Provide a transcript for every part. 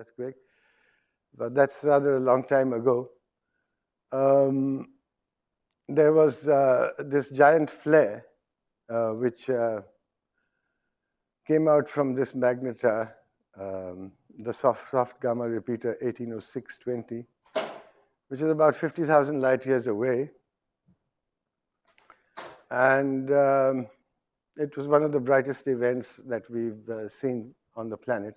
earthquake, but that's rather a long time ago. There was this giant flare which came out from this magnetar, the soft gamma repeater 180620, which is about 50,000 light years away. And it was one of the brightest events that we've seen on the planet.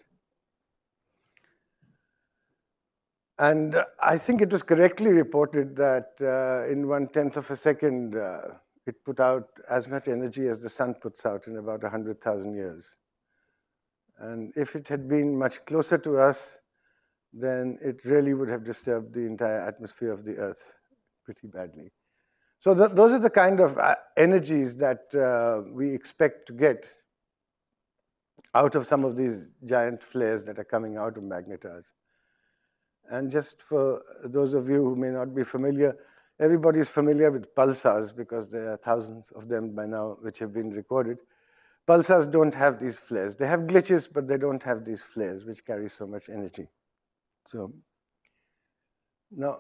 And I think it was correctly reported that in 1/10 of a second, it put out as much energy as the sun puts out in about 100,000 years. And if it had been much closer to us, then it really would have disturbed the entire atmosphere of the Earth pretty badly. So those are the kind of energies that we expect to get out of some of these giant flares that are coming out of magnetars. And just for those of you who may not be familiar, everybody is familiar with pulsars because there are thousands of them by now which have been recorded. Pulsars don't have these flares. They have glitches, but they don't have these flares which carry so much energy. So now,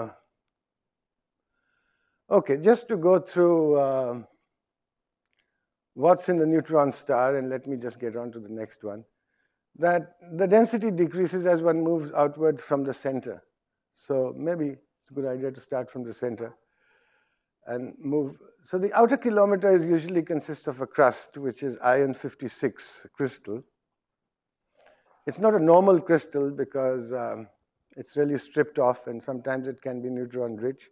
okay, just to go through what's in the neutron star, and let me just get on to the next one, that the density decreases as one moves outwards from the center. So maybe it's a good idea to start from the center and move. So the outer kilometer usually consists of a crust, which is iron 56 crystal. It's not a normal crystal because it's really stripped off, and sometimes it can be neutron rich.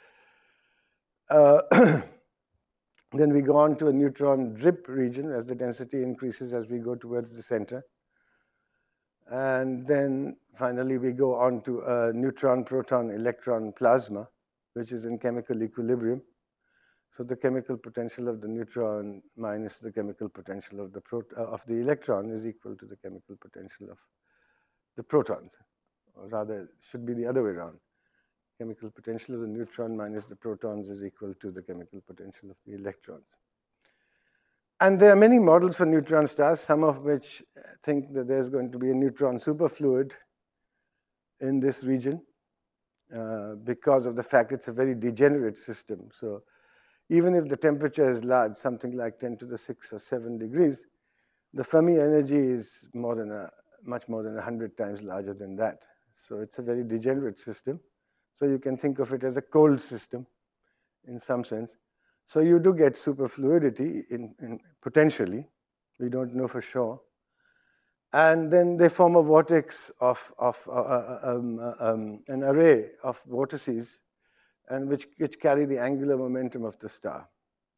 Then we go on to a neutron drip region as the density increases as we go towards the center. And then finally we go on to a neutron, proton, electron plasma, which is in chemical equilibrium. So the chemical potential of the neutron minus the chemical potential of the electron is equal to the chemical potential of the protons. Or rather, it should be the other way around. Chemical potential of the neutron minus the protons is equal to the chemical potential of the electrons. And there are many models for neutron stars, some of which think that there's going to be a neutron superfluid in this region because of the fact it's a very degenerate system. So even if the temperature is large, something like 10 to the 6 or 7 degrees, the Fermi energy is much more than 100 times larger than that. So it's a very degenerate system. So you can think of it as a cold system in some sense. So you do get superfluidity in potentially. We don't know for sure. And then they form a vortex of an array of vortices, and which carry the angular momentum of the star.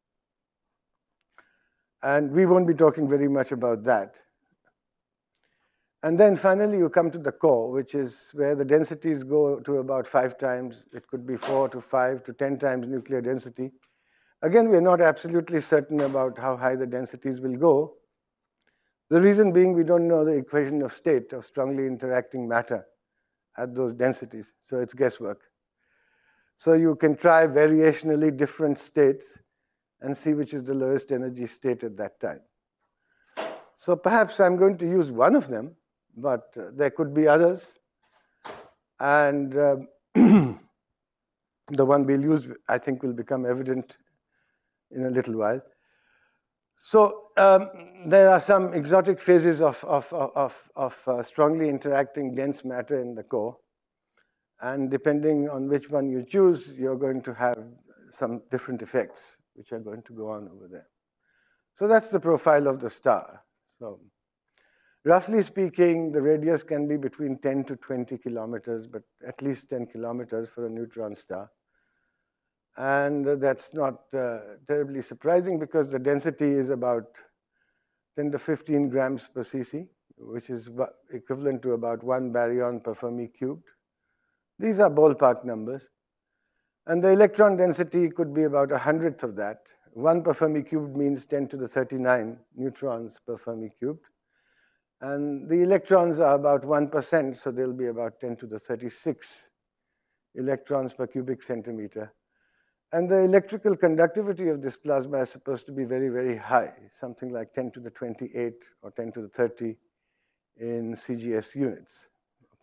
And we won't be talking very much about that. And then finally you come to the core, which is where the densities go to about 5 times. It could be 4 to 5 to 10 times nuclear density. Again, we're not absolutely certain about how high the densities will go. The reason being we don't know the equation of state of strongly interacting matter at those densities. So it's guesswork. So you can try variationally different states and see which is the lowest energy state at that time. So perhaps I'm going to use one of them, but there could be others. And the one we'll use, I think, will become evident in a little while. So there are some exotic phases of strongly interacting dense matter in the core. And depending on which one you choose, you're going to have some different effects, which are going to go on over there. So that's the profile of the star. So roughly speaking, the radius can be between 10 to 20 kilometers, but at least 10 kilometers for a neutron star. And that's not terribly surprising because the density is about 10 to 15 grams per cc, which is equivalent to about 1 baryon per Fermi cubed. These are ballpark numbers. And the electron density could be about 100th of that. 1 per Fermi cubed means 10 to the 39 neutrons per Fermi cubed. And the electrons are about 1%, so they'll be about 10 to the 36 electrons per cubic centimeter. And the electrical conductivity of this plasma is supposed to be very, very high, something like 10 to the 28 or 10 to the 30 in CGS units.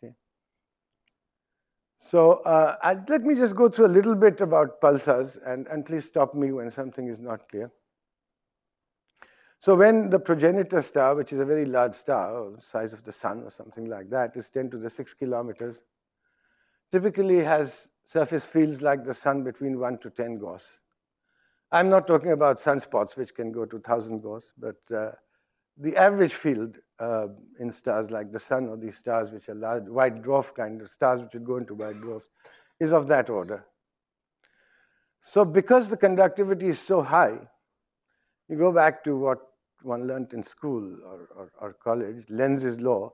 So let me just go through a little bit about pulsars, and please stop me when something is not clear. So when the progenitor star, which is a very large star, or the size of the sun or something like that, is 10 to the 6 kilometers, typically has surface fields like the sun between 1 to 10 Gauss. I'm not talking about sunspots, which can go to 1,000 Gauss, but the average field in stars like the sun or these stars, which are large, white dwarf kind of stars, which would go into white dwarfs, is of that order. So because the conductivity is so high, you go back to what one learned in school or college, Lenz's law.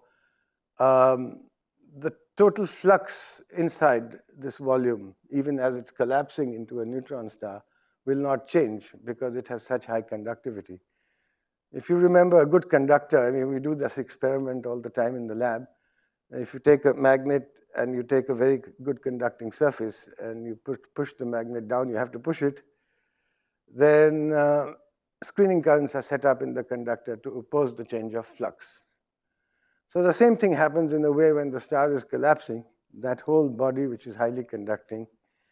The total flux inside this volume, even as it's collapsing into a neutron star, will not change because it has such high conductivity. If you remember a good conductor, I mean, we do this experiment all the time in the lab. If you take a magnet and you take a very good conducting surface and you push the magnet down, you have to push it, then screening currents are set up in the conductor to oppose the change of flux. So the same thing happens in a way when the star is collapsing. That whole body, which is highly conducting,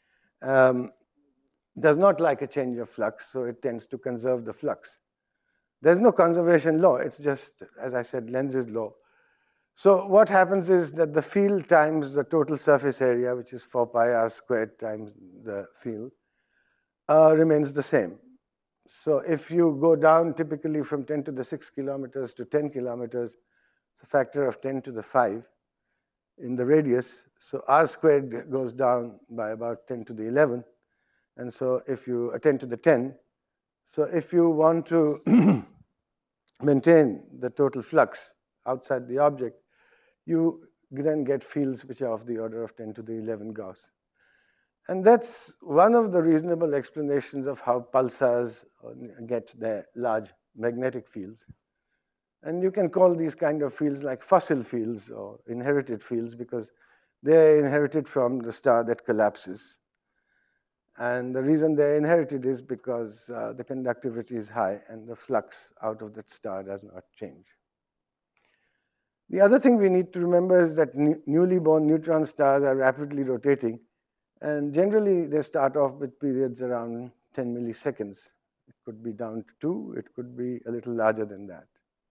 does not like a change of flux, so it tends to conserve the flux. There's no conservation law. It's just, as I said, Lenz's law. So what happens is that the field times the total surface area, which is 4 pi r squared times the field, remains the same. So if you go down typically from 10 to the 6 kilometers to 10 kilometers, it's a factor of 10 to the 5 in the radius. So r squared goes down by about 10 to the 11. And so if you 10 to the 10, so if you want to maintain the total flux outside the object, you then get fields which are of the order of 10 to the 11 Gauss. And that's one of the reasonable explanations of how pulsars get their large magnetic fields. And you can call these kind of fields like fossil fields or inherited fields because they're inherited from the star that collapses. And the reason they're inherited is because the conductivity is high and the flux out of that star does not change. The other thing we need to remember is that newly born neutron stars are rapidly rotating, and generally they start off with periods around 10 milliseconds. It could be down to 2, it could be a little larger than that.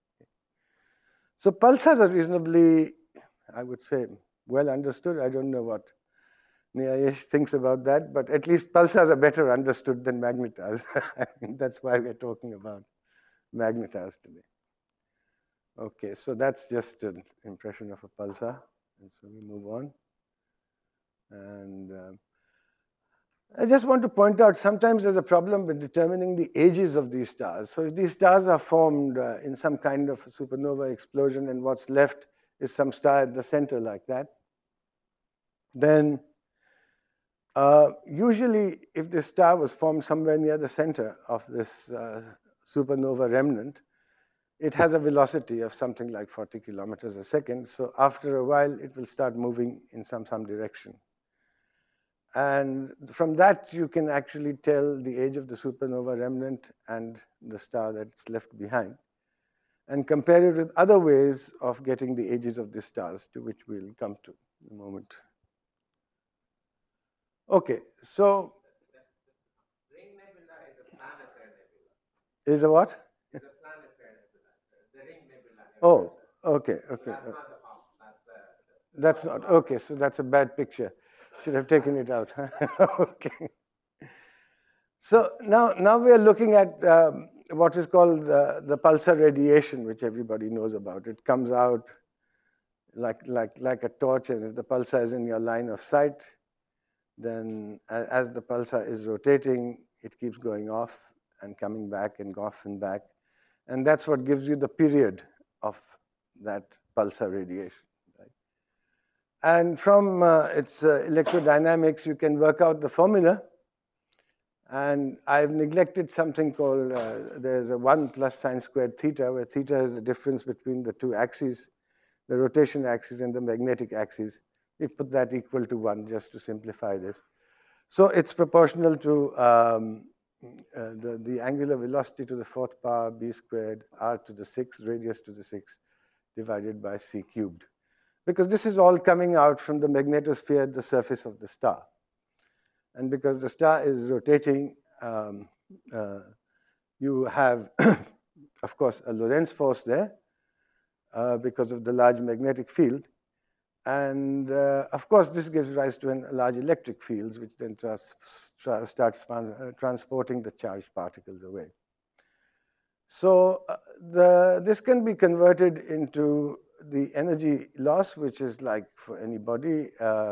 So pulsars are reasonably, I would say, well understood. I don't know what Neayesh thinks about that, but at least pulsars are better understood than magnetars. I mean, that's why we're talking about magnetars today. Okay, so that's just an impression of a pulsar. And so we move on. And I just want to point out, sometimes there's a problem with determining the ages of these stars. So if these stars are formed in some kind of supernova explosion and what's left is some star at the center like that, then usually if the star was formed somewhere near the center of this supernova remnant, it has a velocity of something like 40 kilometers a second. So after a while, it will start moving in some direction. And from that, you can actually tell the age of the supernova remnant and the star that's left behind, and compare it with other ways of getting the ages of the stars, to which we'll come to in a moment. Okay, so Ring Nebula is a planetary nebula. Is a what? It's a planetary nebula. The Ring Nebula. Oh, okay, okay. So that's not the pulse. That's not, okay, so that's a bad picture. Should have taken it out. Okay. So now we are looking at what is called the pulsar radiation, which everybody knows about. It comes out like a torch, and if the pulsar is in your line of sight, then as the pulsar is rotating, it keeps going off and coming back and off and back. And that's what gives you the period of that pulsar radiation. Right? And from its electrodynamics, you can work out the formula. And I've neglected something called, there's a 1 plus sine squared theta, where theta is the difference between the two axes, the rotation axis and the magnetic axis. We put that equal to 1 just to simplify this. So it's proportional to the angular velocity to the 4th power b squared r to the 6, radius to the 6, divided by c cubed, because this is all coming out from the magnetosphere at the surface of the star. And because the star is rotating, you have, of course, a Lorentz force there because of the large magnetic field. And of course, this gives rise to large electric fields, which then starts transporting the charged particles away. So this can be converted into the energy loss, which is like for any body.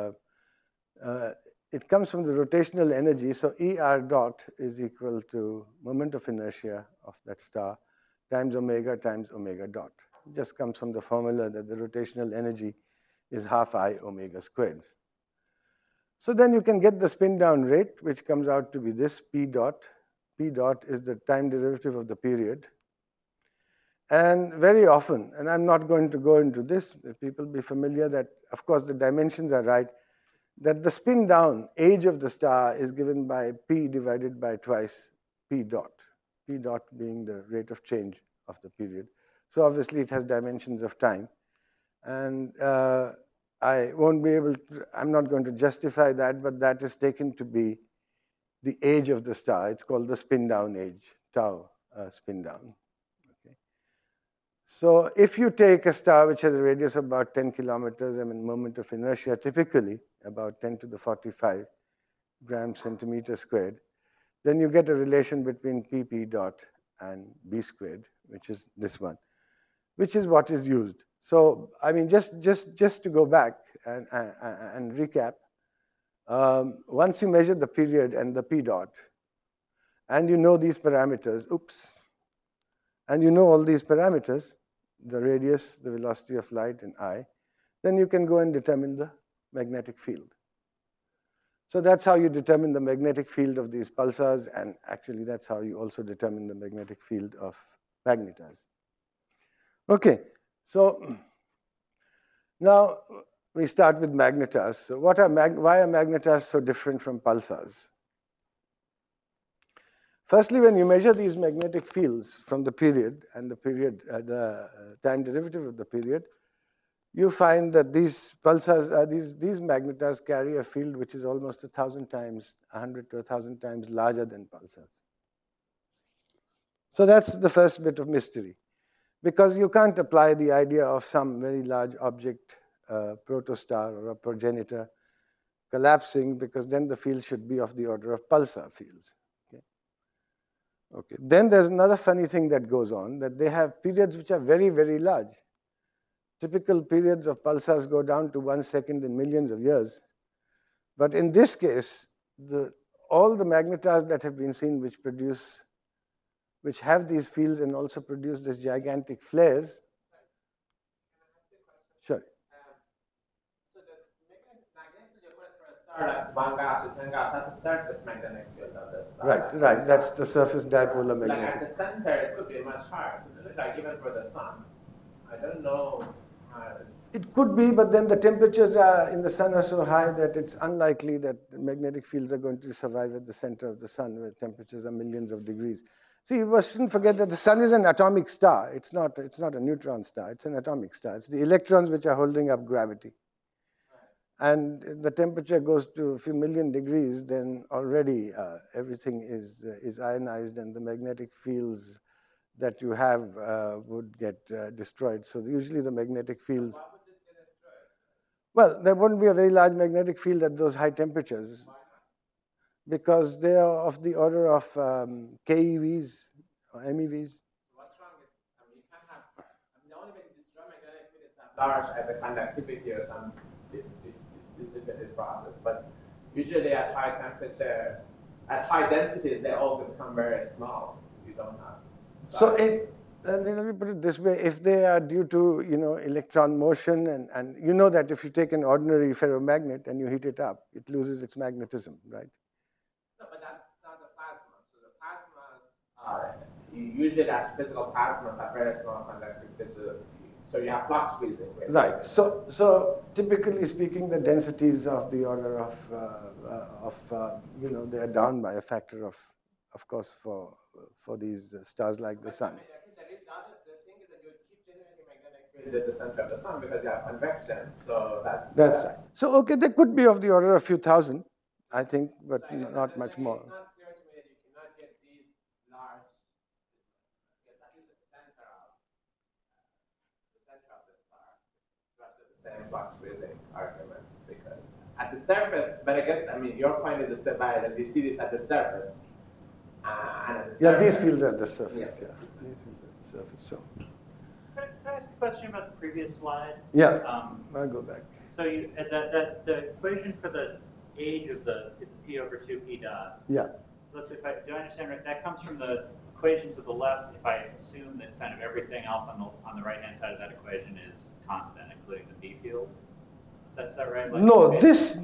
It comes from the rotational energy. So ER dot is equal to moment of inertia of that star times omega dot. It just comes from the formula that the rotational energy is half I omega squared. So then you can get the spin down rate, which comes out to be this P dot. P dot is the time derivative of the period. And very often, and I'm not going to go into this, people be familiar that, of course, the dimensions are right, that the spin down age of the star is given by P divided by twice P dot. P dot being the rate of change of the period. So obviously it has dimensions of time. And I won't be able to, I'm not going to justify that, but that is taken to be the age of the star. It's called the spin down age, tau spin down. Okay. So if you take a star which has a radius of about 10 kilometers, I mean, moment of inertia typically about 10 to the 45 grams centimeter squared, then you get a relation between PP dot and B squared, which is this one, which is what is used. So, I mean, just to go back and recap, once you measure the period and the P dot, and you know these parameters, and you know all these parameters, the radius, the velocity of light, and I, then you can go and determine the magnetic field. So that's how you determine the magnetic field of these pulsars, and actually that's how you also determine the magnetic field of magnetars. Okay. So now we start with magnetars. So why are magnetars so different from pulsars? Firstly, when you measure these magnetic fields from the period and the time derivative of the period, you find that these pulsars, these magnetars carry a field which is almost 1,000 times, 100 to 1,000 times larger than pulsars. So that's the first bit of mystery. Because you can't apply the idea of some very large object, protostar or a progenitor, collapsing, because then the field should be of the order of pulsar fields. Okay. Then there's another funny thing that goes on, that they have periods which are very, very large. Typical periods of pulsars go down to 1 second in millions of years. But in this case, all the magnetars that have been seen which have these fields and also produce these gigantic flares. Sure. So the magnetic field you put for a star like 1 gas or 10 gas, that's the surface magnetic field of the star. Right. That's the surface dipolar magnetic. Like at the center, it could be much higher. Like even for the sun. I don't know. It could be, but then the temperatures in the sun are so high that it's unlikely that magnetic fields are going to survive at the center of the sun, where temperatures are millions of degrees. See, you shouldn't forget that the sun is an atomic star. It's not a neutron star. It's an atomic star. It's the electrons which are holding up gravity. And if the temperature goes to a few million degrees, then already everything is ionized, and the magnetic fields that you have would get destroyed. So usually the magnetic fields. Why would it get destroyed? Well, there wouldn't be a very large magnetic field at those high temperatures. Why not? Because they are of the order of KeVs or MEVs. What's wrong with, you can't have, the only way to destroy magnetic field is to have large at the conductivity or some dissipated process. But usually at high temperatures, at high densities, they all become very small. You don't have. So let me put it this way, if they are due to, electron motion, and you know that if you take an ordinary ferromagnet and you heat it up, it loses its magnetism, right? No, but that's not the plasma. So the plasmas, usually that's physical plasmas have very small conductivity. So you have flux freezing. Basically. Right. So typically speaking, the densities of the order of they are down by a factor of course, for these stars like the sun. The thing is that you keep generating magnetic the center of the sun because you have convection. So that's right. So okay, they could be of the order of a few thousand, I think, but so not much more. It's not clear to me that you cannot get these large, because at least at the center of the star, versus the same box breathing argument. Because at the surface, but I guess your point is the step by that we see this at the surface. And at the surface, these fields are at the surface. These fields are at the surface. So. Can I ask a question about the previous slide? Yeah, I'll go back. So the equation for the age of the p over 2 p dots. Yeah. Do I understand right? That comes from the equation to the left. If I assume that kind of everything else on the right hand side of that equation is constant, including the b field. Is that right? Like, no, this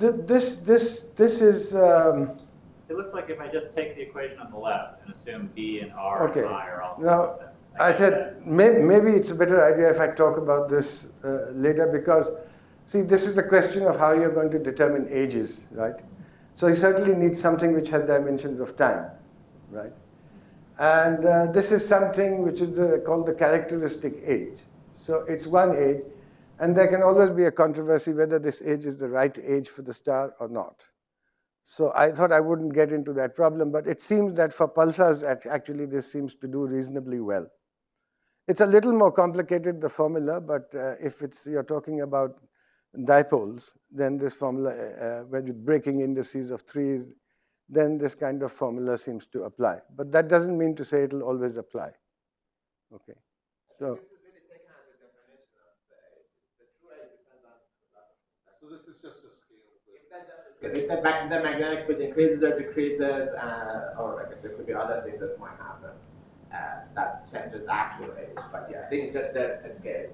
is. It looks like if I just take the equation on the left and assume b and r and I are all constant. I said maybe it's a better idea if I talk about this later, because, see, this is the question of how you're going to determine ages, right? So you certainly need something which has dimensions of time, right? And this is something which is called the characteristic age. So it's one age, and there can always be a controversy whether this age is the right age for the star or not. So I thought I wouldn't get into that problem, but it seems that for pulsars, actually this seems to do reasonably well. It's a little more complicated, the formula, but if you're talking about dipoles, then this formula, when you're breaking indices of 3, then this kind of formula seems to apply. But that doesn't mean to say it'll always apply. Okay. So this is really taken as a definition of the age. The true age depends on the. So this is just a scale. If the magnetic field increases or decreases, or I guess there could be other things that might happen that changes the actual age. But yeah, I think it's just a scale.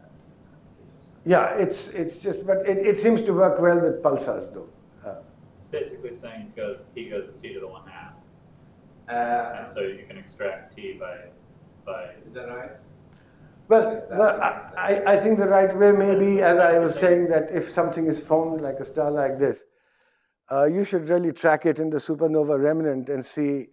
yeah, it's just, but it seems to work well with pulsars, though. It's basically saying p goes to t to the 1/2, and so you can extract t by. Is that right? Well, I think the right way may be, as I was saying, that if something is formed like a star like this, you should really track it in the supernova remnant and see,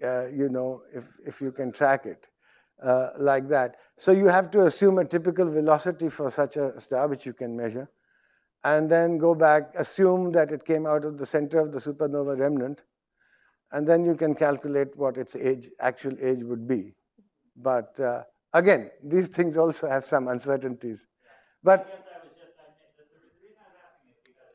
if you can track it like that. So you have to assume a typical velocity for such a star, which you can measure, and then go back, assume that it came out of the center of the supernova remnant, and then you can calculate what its actual age would be. But again, these things also have some uncertainties. But I guess I was just, the reason I was asking is because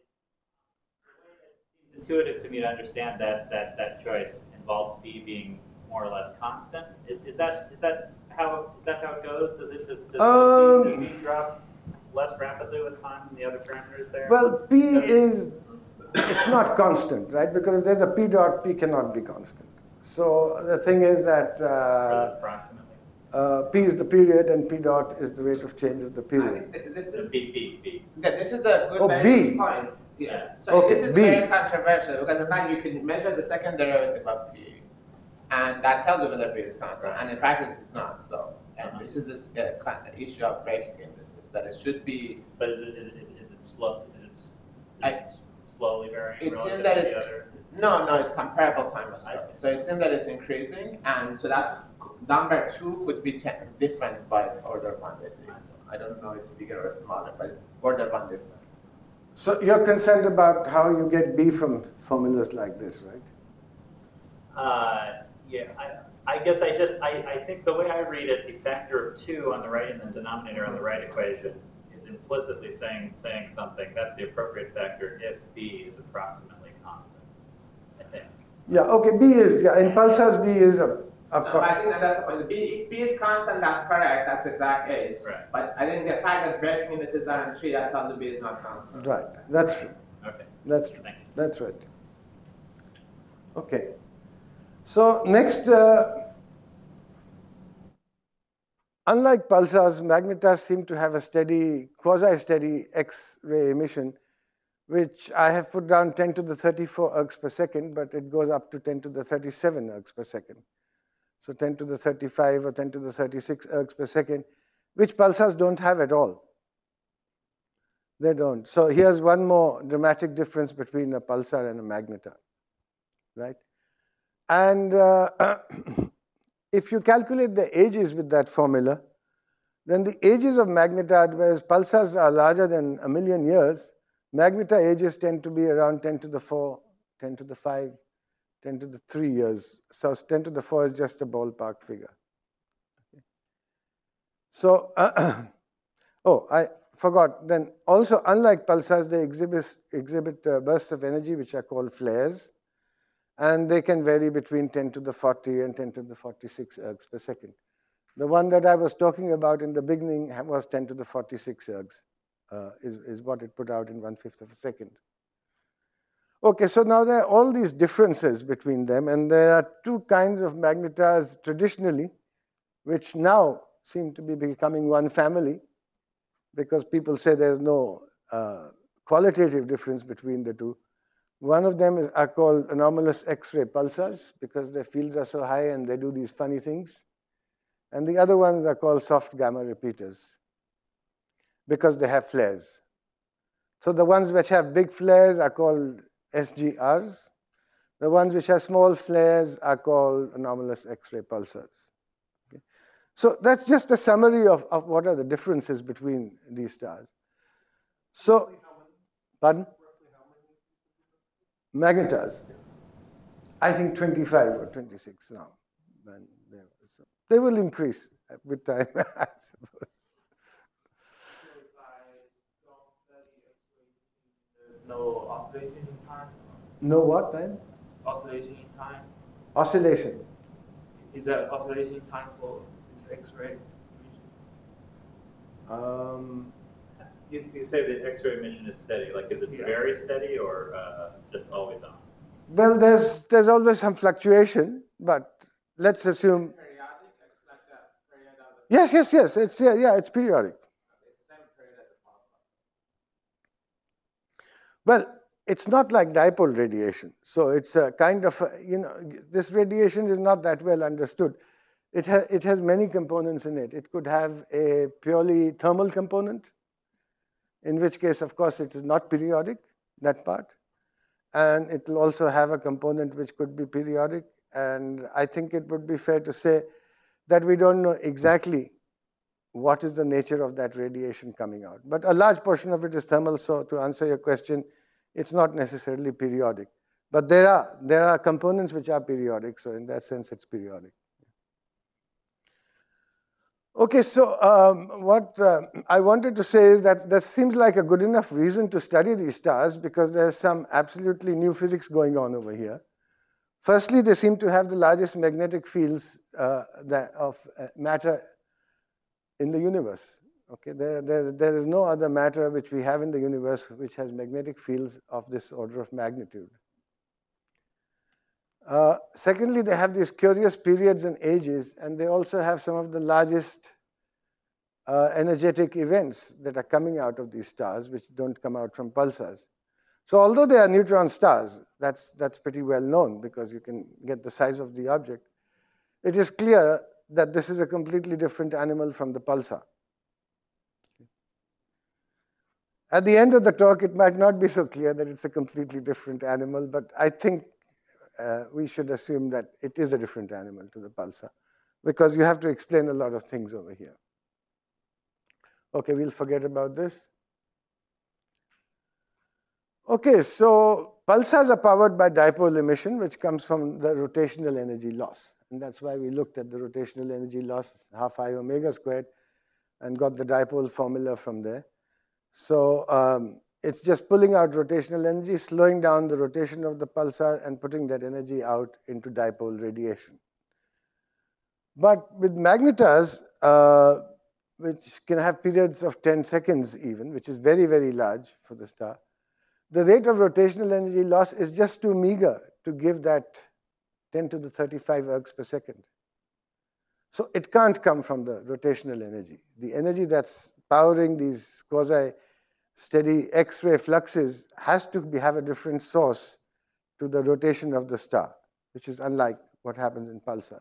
it seems intuitive to me to understand that choice involves b being more or less constant. Is that how it goes? Does the b drop less rapidly with time than the other parameters there? Well, it's not constant, right? Because if there's a p dot, p cannot be constant. So the thing is that approximately. P is the period and P dot is the rate of change of the period. This is B. Yeah, this is a good B. point. Yeah. So okay, this is very controversial because in fact you can measure the second derivative of P, and that tells you whether P is constant. Right. And in fact, it's not. So this is this issue of breaking indices that it should be. But is it slow? Is it slowly varying? It seems that it's no, it's comparable time as well. So it seems that it's increasing, and so that number 2 could be different by order of magnitude. I don't know if it's bigger or smaller, but it's order of magnitude. So you're concerned about how you get B from formulas like this, right? Yeah. I guess I think the way I read it, the factor of 2 on the right and the denominator on the right equation is implicitly saying something. That's the appropriate factor if B is approximately constant, I think. Yeah, okay, B is, in pulsars, B is no, I think that's the point. If B is constant, that's correct, that's the exact age. Right. But I think the fact that breaking indices are in 3, that tells you B is not constant. right, that's true. Okay. That's true. Thank you. That's right. Okay. So next, unlike pulsars, magnetas seem to have a steady, quasi-steady X-ray emission, which I have put down 10 to the 34 ergs per second, but it goes up to 10 to the 37 ergs per second. So 10 to the 35 or 10 to the 36 ergs per second, which pulsars don't have at all. They don't. So here's one more dramatic difference between a pulsar and a magnetar, right? And if you calculate the ages with that formula, then the ages of magneta, whereas pulsars are larger than 1 million years, magneta ages tend to be around 10 to the 4, 10 to the 5, 10 to the 3 years. So 10 to the 4 is just a ballpark figure. So, oh, I forgot. Then also, unlike pulsars, they exhibit bursts of energy which are called flares, and they can vary between 10 to the 40 and 10 to the 46 ergs per second. The one that I was talking about in the beginning was 10 to the 46 ergs, is what it put out in 1/5 of a second. Okay, so now there are all these differences between them, and there are two kinds of magnetas traditionally, which now seem to be becoming one family, because people say there's no qualitative difference between the two. One of them are called anomalous X-ray pulsars, because their fields are so high and they do these funny things. And the other ones are called soft gamma repeaters, because they have flares. So the ones which have big flares are called SGRs. The ones which have small flares are called anomalous X-ray pulsars. Okay. So that's just a summary of what are the differences between these stars. So, pardon? Magnetas. I think 25 or 26 now. They will increase with time, I suppose. No oscillation in time? No what time? Oscillation in time. Oscillation. Is that oscillation in time for this X-ray? You say the X-ray emission is steady. Like, is it very steady or just always on? Well, there's always some fluctuation, but let's assume. Periodic, it's like the period of the. Yes. It's periodic. It's the same period as the pulsar. Well, it's not like dipole radiation. So it's a kind of, this radiation is not that well understood. It has many components in it. It could have a purely thermal component, in which case, of course, it is not periodic, that part. And it will also have a component which could be periodic. And I think it would be fair to say that we don't know exactly what is the nature of that radiation coming out. But a large portion of it is thermal, so to answer your question, it's not necessarily periodic. But there are components which are periodic, so in that sense, it's periodic. Okay, so what I wanted to say is that seems like a good enough reason to study these stars, because there's some absolutely new physics going on over here. Firstly, they seem to have the largest magnetic fields of matter in the universe. Okay, there is no other matter which we have in the universe which has magnetic fields of this order of magnitude. Secondly, they have these curious periods and ages, and they also have some of the largest energetic events that are coming out of these stars, which don't come out from pulsars. So although they are neutron stars, that's pretty well known because you can get the size of the object, it is clear that this is a completely different animal from the pulsar. At the end of the talk, it might not be so clear that it's a completely different animal, but I think we should assume that it is a different animal to the pulsar, because you have to explain a lot of things over here. Okay, we'll forget about this. Okay, so pulsars are powered by dipole emission, which comes from the rotational energy loss. And that's why we looked at the rotational energy loss, half I omega squared, and got the dipole formula from there. So it's just pulling out rotational energy, slowing down the rotation of the pulsar, and putting that energy out into dipole radiation. But with magnetas, which can have periods of 10 seconds even, which is very, very large for the star, the rate of rotational energy loss is just too meager to give that 10 to the 35 ergs per second. So it can't come from the rotational energy. The energy that's powering these quasi-steady X-ray fluxes has to have a different source to the rotation of the star, which is unlike what happens in pulsars.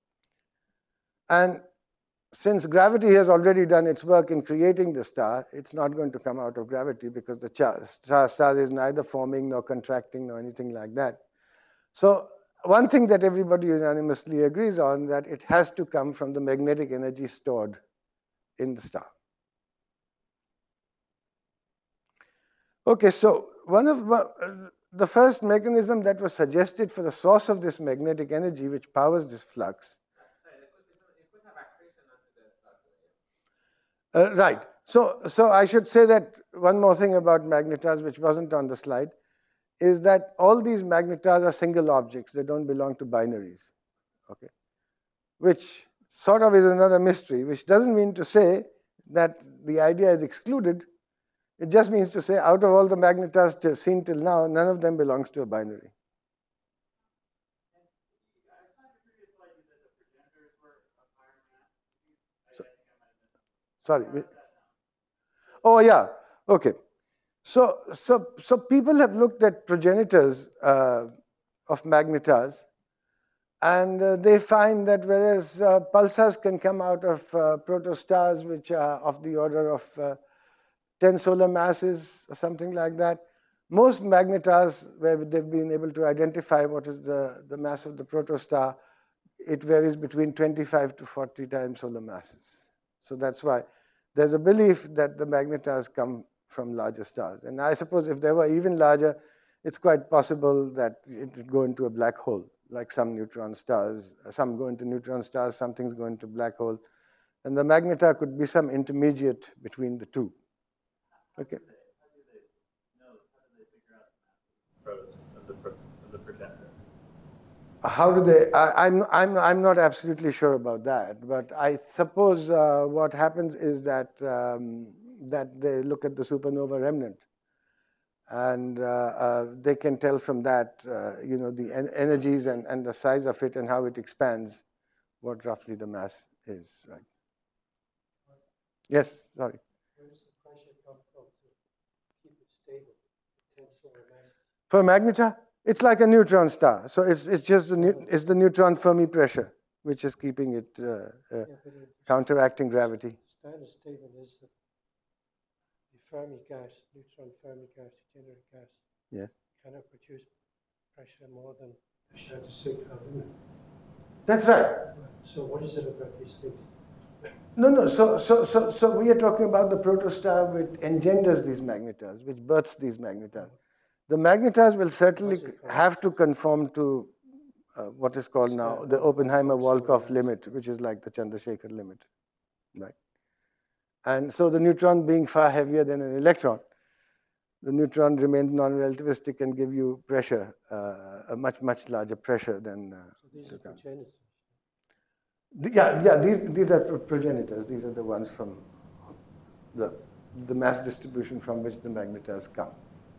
And since gravity has already done its work in creating the star, it's not going to come out of gravity because the star is neither forming nor contracting nor anything like that. So one thing that everybody unanimously agrees on, that it has to come from the magnetic energy stored in the star. Okay, so the first mechanism that was suggested for the source of this magnetic energy which powers this flux. Right. So I should say that one more thing about magnetars, which wasn't on the slide, is that all these magnetars are single objects. They don't belong to binaries. Okay, which sort of is another mystery, which doesn't mean to say that the idea is excluded. It just means to say out of all the magnetars seen till now, none of them belongs to a binary. Sorry. Oh, yeah. Okay. So people have looked at progenitors of magnetars, and they find that whereas pulsars can come out of protostars which are of the order of 10 solar masses or something like that, most magnetars where they've been able to identify what is the mass of the protostar, it varies between 25 to 40 times solar masses. So that's why there's a belief that the magnetars come from larger stars. And I suppose if they were even larger, it's quite possible that it would go into a black hole, like some neutron stars. Some go into neutron stars, some things go into black hole. And the magnetar could be some intermediate between the two. Okay. How do they figure out the mass of the progenitor? How do they? I'm not absolutely sure about that, but I suppose what happens is that that they look at the supernova remnant, and they can tell from that, the energies and the size of it and how it expands, what roughly the mass is, right? Yes, sorry. Where does the pressure come from to keep it stable? 10 solar masses. For magnetar, it's like a neutron star. So it's just the neutron Fermi pressure which is keeping it counteracting gravity. Standard statement is that the Fermi gas, neutron Fermi gas, degenerate gas, Yes. cannot produce pressure more than a Chandrasekhar limit. That's right. So what is it about these things? No. So we are talking about the protostar which engenders these magnetars, which births these magnetars. The magnetars will certainly have to conform to what is called now the Oppenheimer-Volkoff limit, which is like the Chandrasekhar limit, right? And so the neutron being far heavier than an electron, the neutron remains non-relativistic and give you pressure, a much larger pressure than. So these are progenitors. These are progenitors. These are the ones from the mass distribution from which the magnetars come.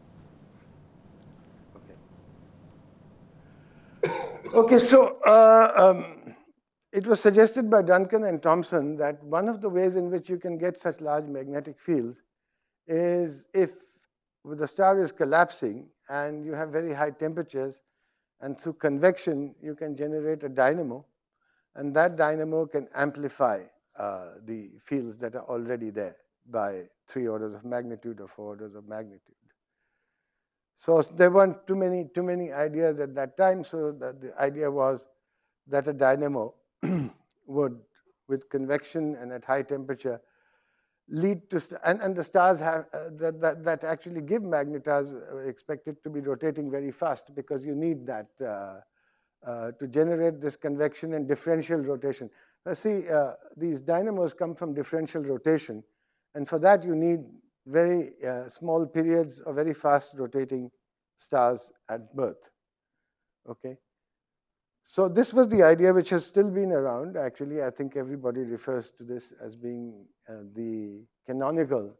Okay, so it was suggested by Duncan and Thomson that one of the ways in which you can get such large magnetic fields is if the star is collapsing and you have very high temperatures, and through convection you can generate a dynamo, and that dynamo can amplify the fields that are already there by 3 orders of magnitude or 4 orders of magnitude. So there weren't too many ideas at that time. So the idea was that a dynamo would, with convection and at high temperature, lead to and the stars have that actually give magnetars expected to be rotating very fast, because you need that to generate this convection and differential rotation. See, these dynamos come from differential rotation, and for that you need very small periods of very fast rotating stars at birth. Okay. So this was the idea which has still been around. Actually, I think everybody refers to this as being the canonical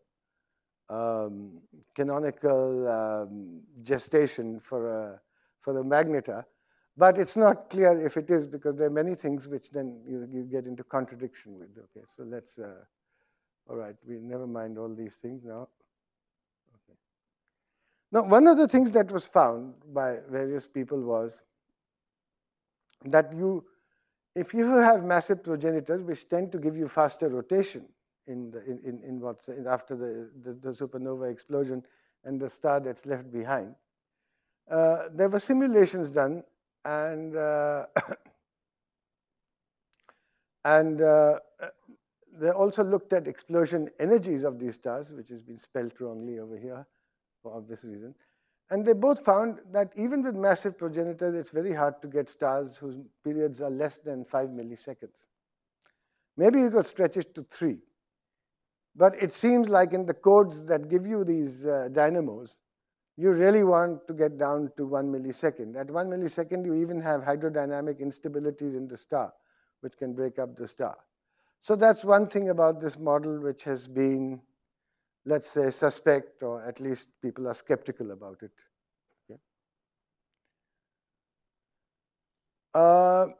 gestation for the magnetar. But it's not clear if it is, because there are many things which then you get into contradiction with. Okay, so let's. All right, we never mind all these things now. Okay. Now, one of the things that was found by various people was that if you have massive progenitors which tend to give you faster rotation after the supernova explosion and the star that's left behind, there were simulations done, and they also looked at explosion energies of these stars, which has been spelled wrongly over here for obvious reasons. And they both found that even with massive progenitors, it's very hard to get stars whose periods are less than 5 milliseconds. Maybe you could stretch it to 3. But it seems like in the codes that give you these dynamos, you really want to get down to 1 millisecond. At 1 millisecond, you even have hydrodynamic instabilities in the star, which can break up the star. So that's one thing about this model which has been, let's say, suspect, or at least people are skeptical about it. Okay.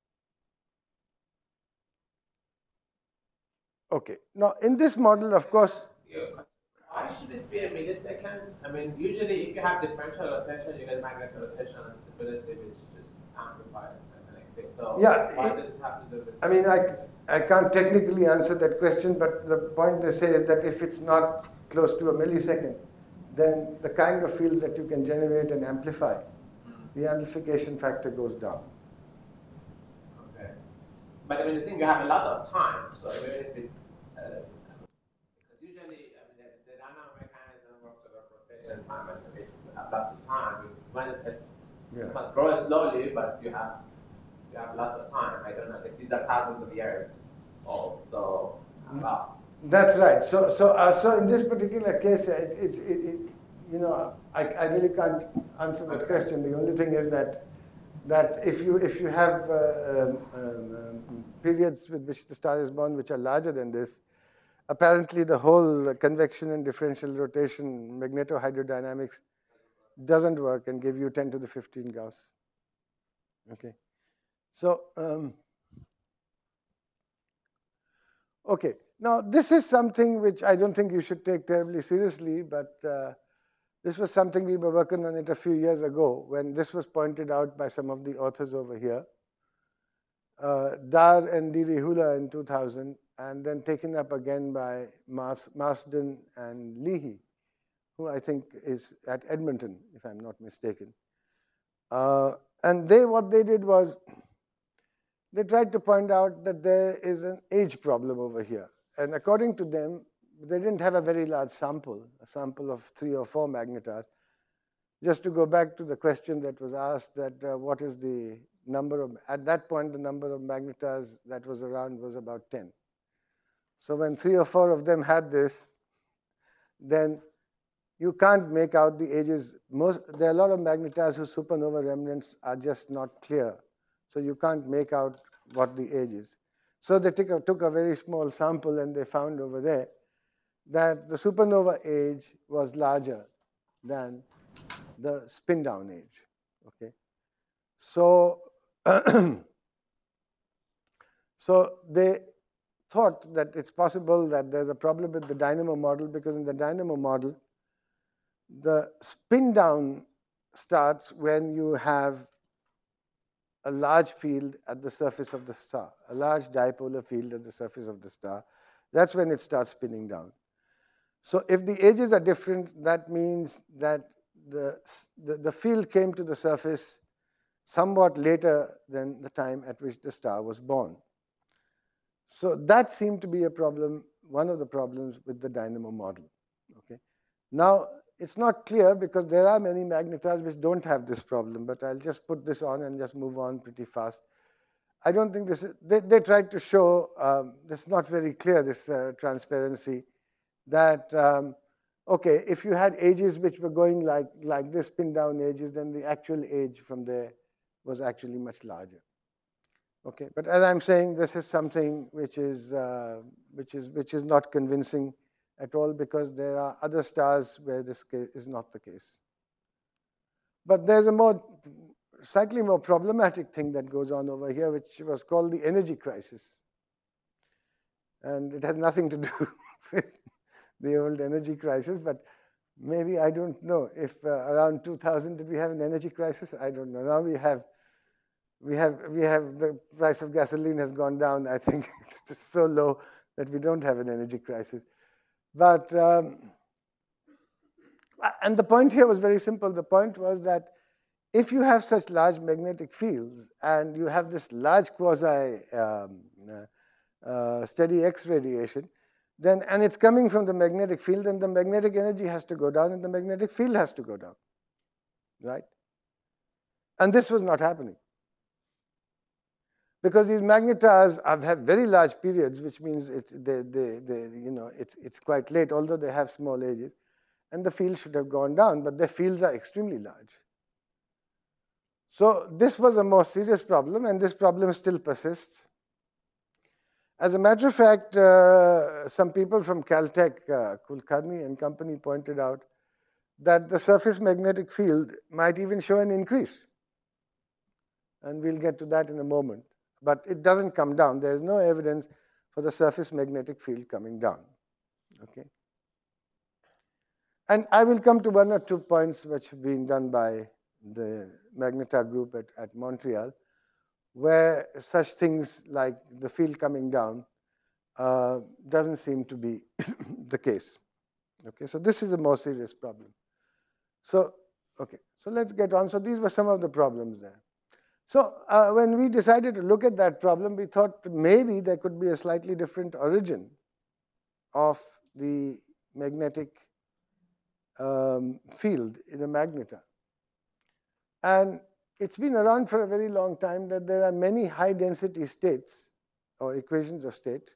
Okay. Now, in this model, of course. Why should it be a millisecond? I mean, usually if you have differential rotation, you get magnetic rotation and stability, which just amplifies everything. So yeah, why does it have to do with? I mean, I can't technically answer that question, but the point they say is that if it's not close to a millisecond, then the kind of fields that you can generate and amplify, the amplification factor goes down. Okay. But I mean, the thing, you have a lot of time, so even if it's usually, I mean, the dynamic mechanism works over rotation time, and if you have lots of time, when it's growing slowly, but you have lots of time. I don't know. I guess these are thousands of years old. So wow. That's right. So in this particular case, you know, I really can't answer that question. The only thing is that if you have periods with which the star is born which are larger than this, apparently the whole convection and differential rotation magnetohydrodynamics doesn't work and give you 10 to the 15 Gauss. Okay. So, okay. Now, this is something which I don't think you should take terribly seriously, but this was something we were working on it a few years ago when this was pointed out by some of the authors over here. Dar and Dirihula in 2000, and then taken up again by Marsden and Leahy, who I think is at Edmonton, if I'm not mistaken. And what they did was, they tried to point out that there is an age problem over here. And according to them, they didn't have a very large sample, a sample of 3 or 4 magnetars. Just to go back to the question that was asked, that what is the number of, at that point, the number of magnetars that was around was about 10. So when 3 or 4 of them had this, then you can't make out the ages. There are a lot of magnetars whose supernova remnants are just not clear. So you can't make out what the age is. So they took a very small sample, and they found over there that the supernova age was larger than the spin down age. Okay. So, so they thought that it's possible that there's a problem with the dynamo model, because in the dynamo model, the spin down starts when you have a large field at the surface of the star, a large dipolar field at the surface of the star. That's when it starts spinning down. So if the ages are different, that means that the field came to the surface somewhat later than the time at which the star was born. So that seemed to be a problem, one of the problems with the dynamo model. Okay. Now, it's not clear because there are many magnetars which don't have this problem, but I'll just put this on and just move on pretty fast. I don't think this is, they tried to show, this is not very clear, this transparency, that, okay, if you had ages which were going like this, spin down ages, then the actual age from there was actually much larger. Okay, but as I'm saying, this is something which is not convincing at all, because there are other stars where this is not the case. But there's a slightly more problematic thing that goes on over here, which was called the energy crisis. And it has nothing to do with the old energy crisis, but maybe, I don't know, if around 2000, did we have an energy crisis? I don't know. Now we have the price of gasoline has gone down. I think it's so low that we don't have an energy crisis. But, and the point here was very simple. The point was that if you have such large magnetic fields and you have this large quasi steady X radiation, then, and it's coming from the magnetic field, then the magnetic energy has to go down and the magnetic field has to go down, right? And this was not happening. Because these magnetars have had very large periods, which means it's quite late, although they have small ages, and the field should have gone down, but their fields are extremely large. So this was a more serious problem, and this problem still persists. As a matter of fact, some people from Caltech, Kulkarni and company, pointed out that the surface magnetic field might even show an increase. And we'll get to that in a moment. But it doesn't come down. There is no evidence for the surface magnetic field coming down. Okay? And I will come to one or two points which have been done by the Magnetar group at Montreal, where such things like the field coming down doesn't seem to be the case. Okay, so this is a more serious problem. So, okay, so let's get on. So these were some of the problems there. So when we decided to look at that problem, we thought maybe there could be a slightly different origin of the magnetic field in a magnetar. And it's been around for a very long time that there are many high-density states or equations of state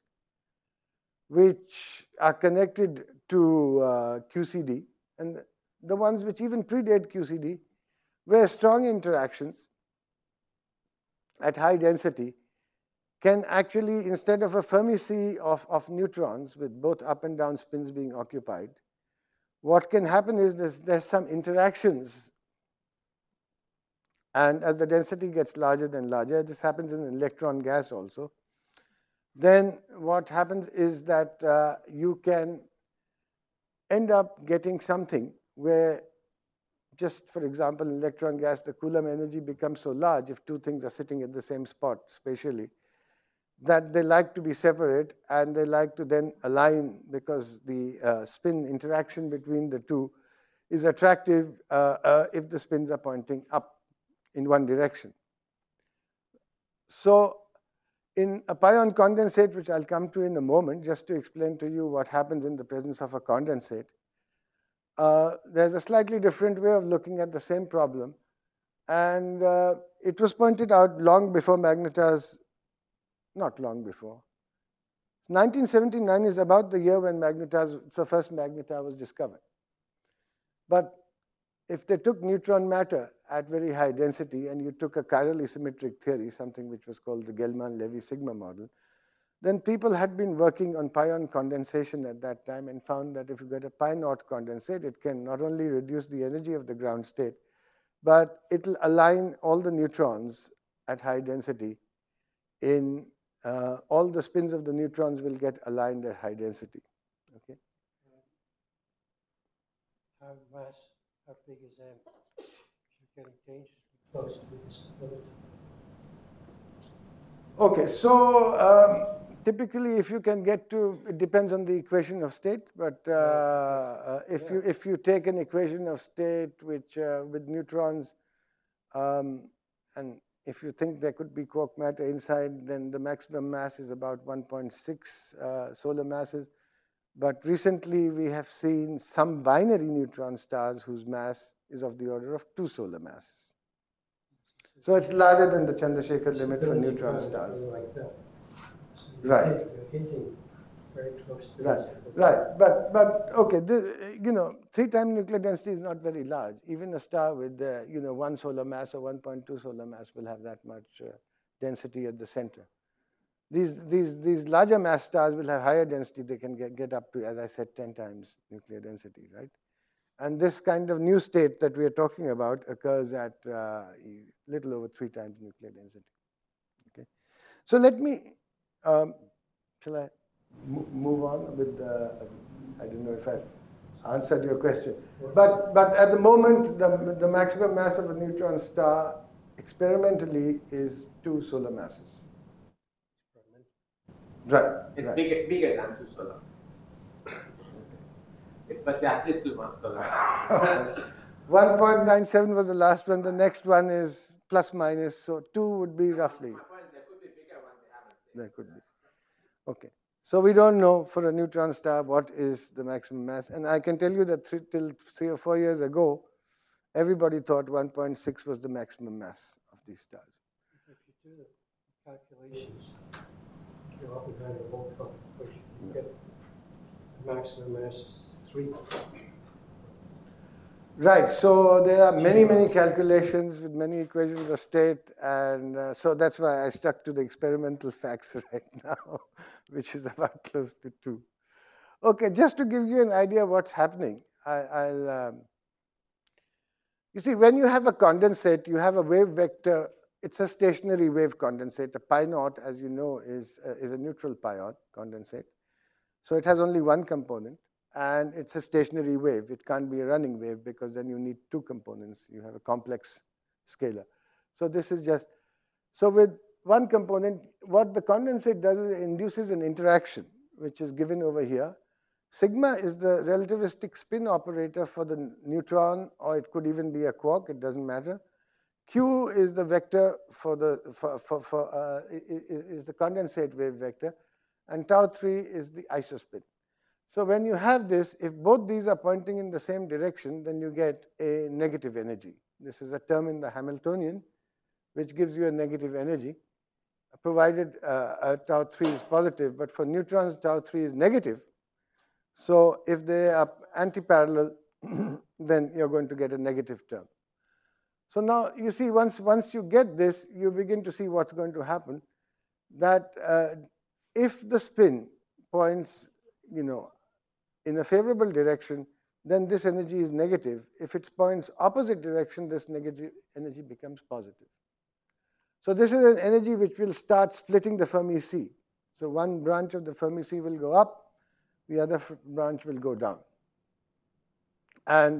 which are connected to QCD, and the ones which even predate QCD, where strong interactions at high density can actually, instead of a Fermi sea of neutrons with both up and down spins being occupied, what can happen is there's some interactions. And as the density gets larger than larger, this happens in electron gas also, then what happens is that you can end up getting something where, just for example, in electron gas, the Coulomb energy becomes so large if two things are sitting at the same spot spatially, that they like to be separate and they like to then align because the spin interaction between the two is attractive if the spins are pointing up in one direction. So in a pion condensate, which I'll come to in a moment, just to explain to you what happens in the presence of a condensate, there's a slightly different way of looking at the same problem. And it was pointed out long before magnetars, not long before. 1979 is about the year when the first magnetar was discovered. But if they took neutron matter at very high density and you took a chirally symmetric theory, something which was called the Gell-Mann-Levy sigma model, then people had been working on pion condensation at that time and found that if you get a pi naught condensate, it can not only reduce the energy of the ground state, but it will align all the neutrons at high density in all the spins of the neutrons will get aligned at high density. Okay. How big is M? You're getting dangerously close to this limit. Okay, so typically if you can get to, it depends on the equation of state, but if you take an equation of state which with neutrons, and if you think there could be quark matter inside, then the maximum mass is about 1.6 solar masses. But recently we have seen some binary neutron stars whose mass is of the order of 2 solar masses. So it's larger than the Chandrasekhar limit for neutron stars. Like that. So Right. You're hitting very close to Right, this. right. But okay, 3-time nuclear density is not very large. Even a star with 1 solar mass or 1.2 solar mass will have that much density at the center. These larger mass stars will have higher density. They can get up to, as I said, 10 times nuclear density, right? And this kind of new state that we are talking about occurs at little over 3 times nuclear density. Okay, so let me, shall I move on with the, I don't know if I've answered your question. But at the moment, the maximum mass of a neutron star experimentally is 2 solar masses. Right. It's right. bigger than 2 solar. But that's least 2 solar. 1.97 was the last one. The next one is plus minus, so 2 would be roughly. My point is there could be bigger ones they haven't seen. There could be. Okay. So we don't know for a neutron star what is the maximum mass. And I can tell you that till 3 or 4 years ago, everybody thought 1.6 was the maximum mass of these stars. If you do the calculations, you go up and down the Volkoff equation, you get the maximum mass is 3. Right, so there are many calculations with many equations of state, and so that's why I stuck to the experimental facts right now, which is about close to 2. Okay, just to give you an idea of what's happening, you see, when you have a condensate, you have a wave vector. It's a stationary wave condensate. A pi naught, as you know, is a neutral pion condensate. So it has only one component. And it's a stationary wave. It can't be a running wave because then you need 2 components. You have a complex scalar. So this is just, so with one component, what the condensate does is it induces an interaction, which is given over here. Sigma is the relativistic spin operator for the neutron, or it could even be a quark, it doesn't matter. Q is the vector for the, is the condensate wave vector, and tau 3 is the isospin. So when you have this, if both these are pointing in the same direction, then you get a negative energy. This is a term in the Hamiltonian, which gives you a negative energy, provided tau 3 is positive. But for neutrons, tau 3 is negative. So if they are antiparallel, then you're going to get a negative term. So now you see, once you get this, you begin to see what's going to happen. That if the spin points, in a favorable direction, then this energy is negative. If it points opposite direction, this negative energy becomes positive. So this is an energy which will start splitting the Fermi sea. So one branch of the Fermi sea will go up, the other branch will go down. And,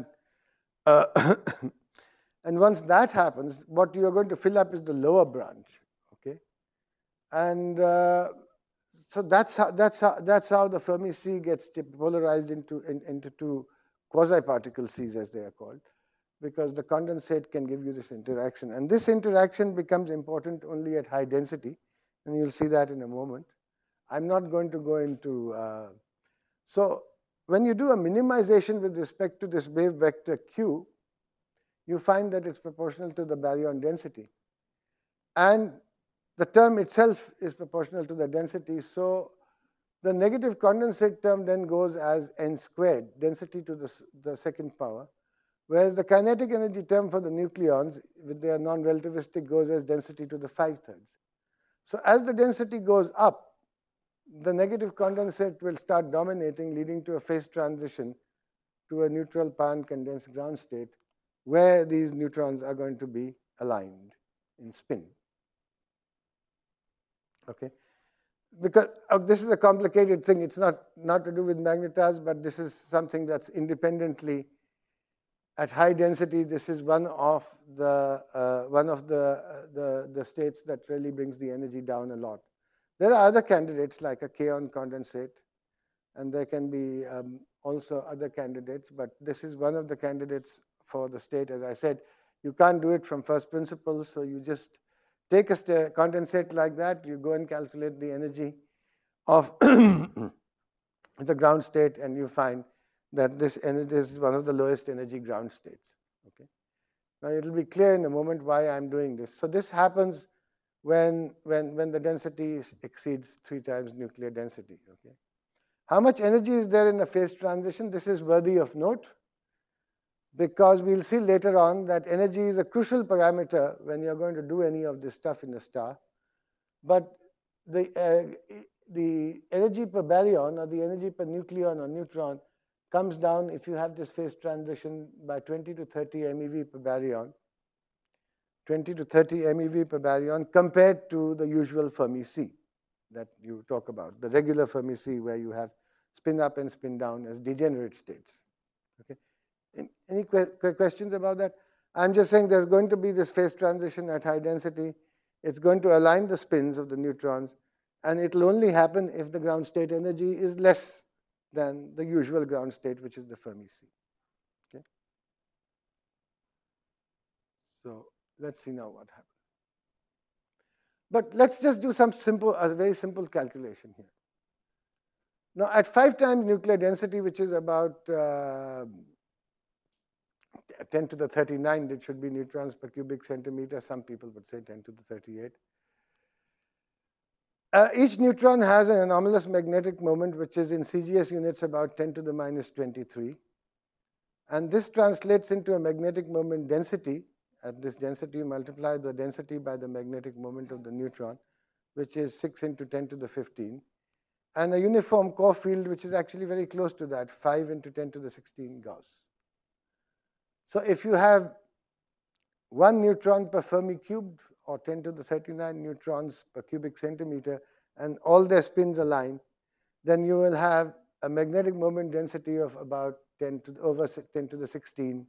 and once that happens, what you are going to fill up is the lower branch, okay? And so that's how the Fermi sea gets polarized into 2 quasi-particle seas, as they are called, because the condensate can give you this interaction. And this interaction becomes important only at high density, and you'll see that in a moment. I'm not going to go into, so when you do a minimization with respect to this wave vector Q, you find that it's proportional to the baryon density. And the term itself is proportional to the density, so the negative condensate term then goes as n squared, density to the second power, whereas the kinetic energy term for the nucleons, with their non-relativistic, goes as density to the 5/3. So as the density goes up, the negative condensate will start dominating, leading to a phase transition to a neutral pion condensed ground state, where these neutrons are going to be aligned in spin. Okay, because this is a complicated thing. It's not to do with magnetars, but this is something that's independently at high density. This is one of the states that really brings the energy down a lot. There are other candidates like a kaon condensate, and there can be also other candidates, but this is one of the candidates for the state. As I said, you can't do it from first principles, so you just take a condensate like that, you go and calculate the energy of the ground state, and you find that this energy is one of the lowest energy ground states. Okay. Now it will be clear in a moment why I'm doing this. So this happens when the density exceeds 3 times nuclear density. Okay. How much energy is there in a phase transition? This is worthy of note, because we'll see later on that energy is a crucial parameter when you're going to do any of this stuff in a star. But the energy per baryon, or the energy per nucleon or neutron, comes down if you have this phase transition by 20 to 30 MeV per baryon, 20 to 30 MeV per baryon, compared to the usual Fermi sea that you talk about, the regular Fermi sea where you have spin up and spin down as degenerate states. Okay. Any questions about that? I'm just saying there's going to be this phase transition at high density. It's going to align the spins of the neutrons, and it'll only happen if the ground state energy is less than the usual ground state, which is the Fermi sea. Okay. So let's see now what happens. But let's just do some simple, a very simple calculation here. Now, at 5 times nuclear density, which is about 10 to the 39, it should be neutrons per cubic centimeter. Some people would say 10 to the 38. Each neutron has an anomalous magnetic moment, which is in CGS units about 10 to the minus 23. And this translates into a magnetic moment density. At this density, you multiply the density by the magnetic moment of the neutron, which is 6 into 10 to the 15. And a uniform core field, which is actually very close to that, 5 into 10 to the 16 Gauss. So if you have 1 neutron per Fermi cubed, or 10 to the 39 neutrons per cubic centimeter, and all their spins align, then you will have a magnetic moment density of about 10 to over 10 to the 16.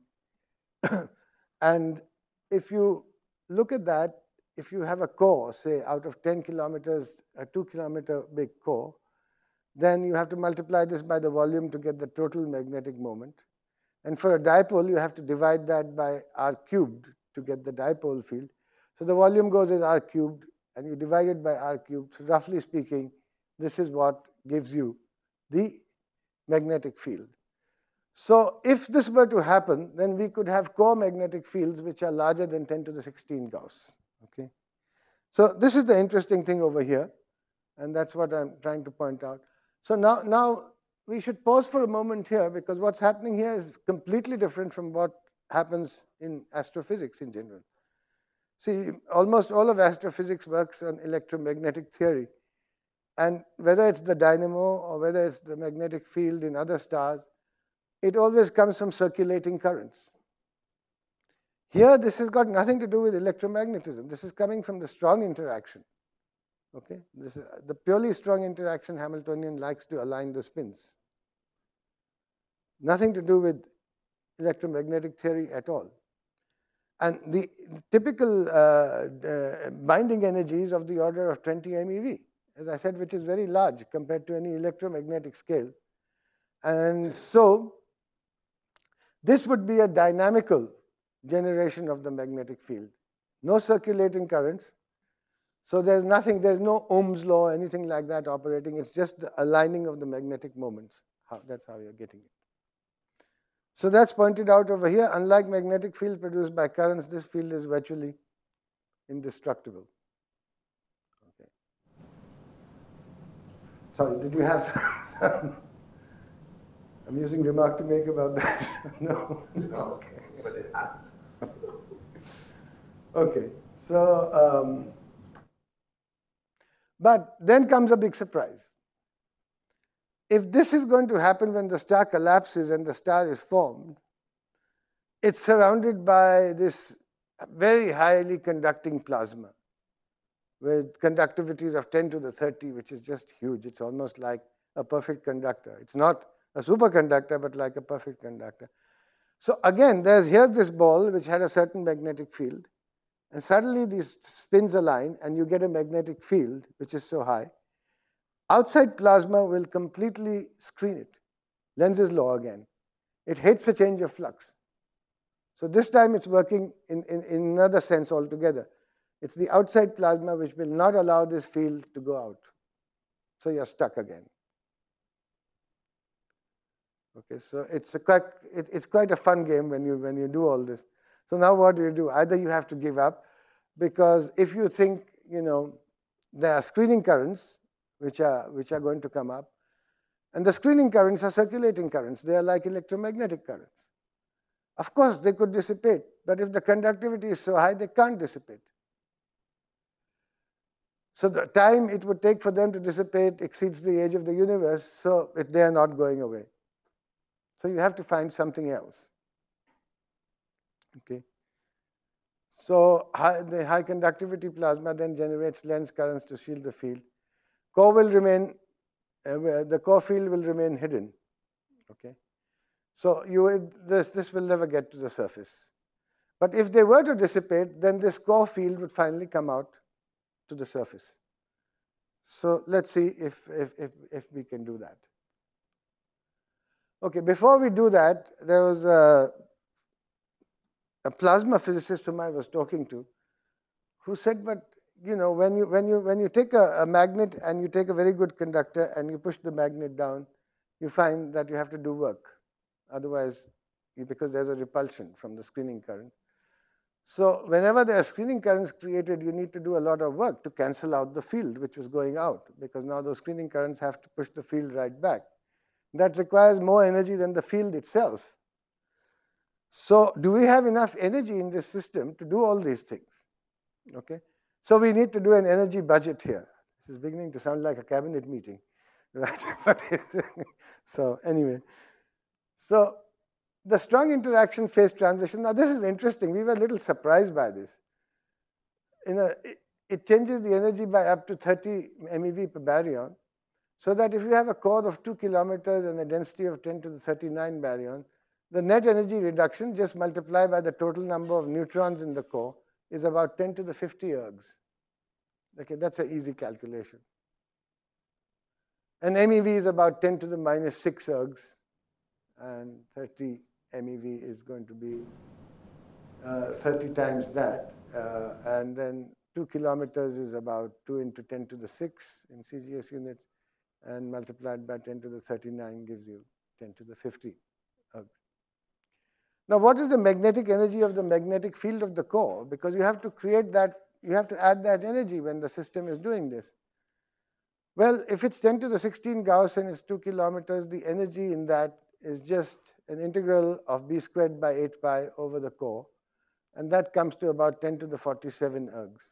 And if you look at that, if you have a core, say out of 10 kilometers, a 2-kilometer big core, then you have to multiply this by the volume to get the total magnetic moment. And for a dipole, you have to divide that by r cubed to get the dipole field. So the volume goes as r cubed, and you divide it by r cubed. So roughly speaking, this is what gives you the magnetic field. So if this were to happen, then we could have core magnetic fields which are larger than 10 to the 16 Gauss. Okay? So this is the interesting thing over here, and that's what I'm trying to point out. So now we should pause for a moment here, because what's happening here is completely different from what happens in astrophysics in general. See, almost all of astrophysics works on electromagnetic theory. And whether it's the dynamo or whether it's the magnetic field in other stars, it always comes from circulating currents. Here, this has got nothing to do with electromagnetism. This is coming from the strong interaction. Okay? This is the purely strong interaction Hamiltonian likes to align the spins. Nothing to do with electromagnetic theory at all. And the typical binding energy is of the order of 20 MeV, as I said, which is very large compared to any electromagnetic scale. And so this would be a dynamical generation of the magnetic field. No circulating currents. So there's nothing, there's no Ohm's law or anything like that operating. It's just the aligning of the magnetic moments. That's how you're getting it. So that's pointed out over here. Unlike magnetic field produced by currents, this field is virtually indestructible. Okay. Sorry, did you have some amusing remark to make about that? No? No, okay. But it's happening. Okay, so, but then comes a big surprise. If this is going to happen when the star collapses and the star is formed, it's surrounded by this very highly conducting plasma with conductivities of 10 to the 30, which is just huge. It's almost like a perfect conductor. It's not a superconductor, but like a perfect conductor. So again, here's this ball which had a certain magnetic field, and suddenly these spins align, and you get a magnetic field which is so high. Outside plasma will completely screen it. Lenz's law again. It hates a change of flux. So this time it's working in another sense altogether. It's the outside plasma which will not allow this field to go out. So you're stuck again. Okay, so it's quite a fun game when you do all this. So now what do? Either you have to give up, because if you think, there are screening currents which are going to come up, and the screening currents are circulating currents. They are like electromagnetic currents. Of course, they could dissipate, but if the conductivity is so high, they can't dissipate. So the time it would take for them to dissipate exceeds the age of the universe, so they are not going away. So you have to find something else. Okay. So the high conductivity plasma then generates Lenz currents to shield the field. Core will remain, the core field will remain hidden. Okay. So this will never get to the surface. But if they were to dissipate, then this core field would finally come out to the surface. So let's see if we can do that. Okay, before we do that, there was a plasma physicist whom I was talking to who said, but when you take a magnet and you take a very good conductor and you push the magnet down, you find that you have to do work. Otherwise, because there's a repulsion from the screening current. So whenever there are screening currents created, you need to do a lot of work to cancel out the field which was going out, because now those screening currents have to push the field right back. That requires more energy than the field itself. So do we have enough energy in this system to do all these things? Okay. So we need to do an energy budget here. This is beginning to sound like a cabinet meeting, right? So anyway, so the strong interaction phase transition. Now this is interesting. We were a little surprised by this. It changes the energy by up to 30 MeV per baryon, so that if you have a core of 2 kilometers and a density of 10 to the 39 baryon, the net energy reduction, just multiplied by the total number of neutrons in the core, is about 10 to the 50 ergs. Okay, that's an easy calculation. And MeV is about 10 to the minus 6 ergs, and 30 MeV is going to be 30 times that. And then 2 kilometers is about 2 into 10 to the 6 in CGS units, and multiplied by 10 to the 39 gives you 10 to the 50 ergs. Now, what is the magnetic energy of the magnetic field of the core? Because you have to create that, you have to add that energy when the system is doing this. Well, if it's 10 to the 16 Gauss and it's 2 kilometers, the energy in that is just an integral of b squared by 8 pi over the core, and that comes to about 10 to the 47 ergs.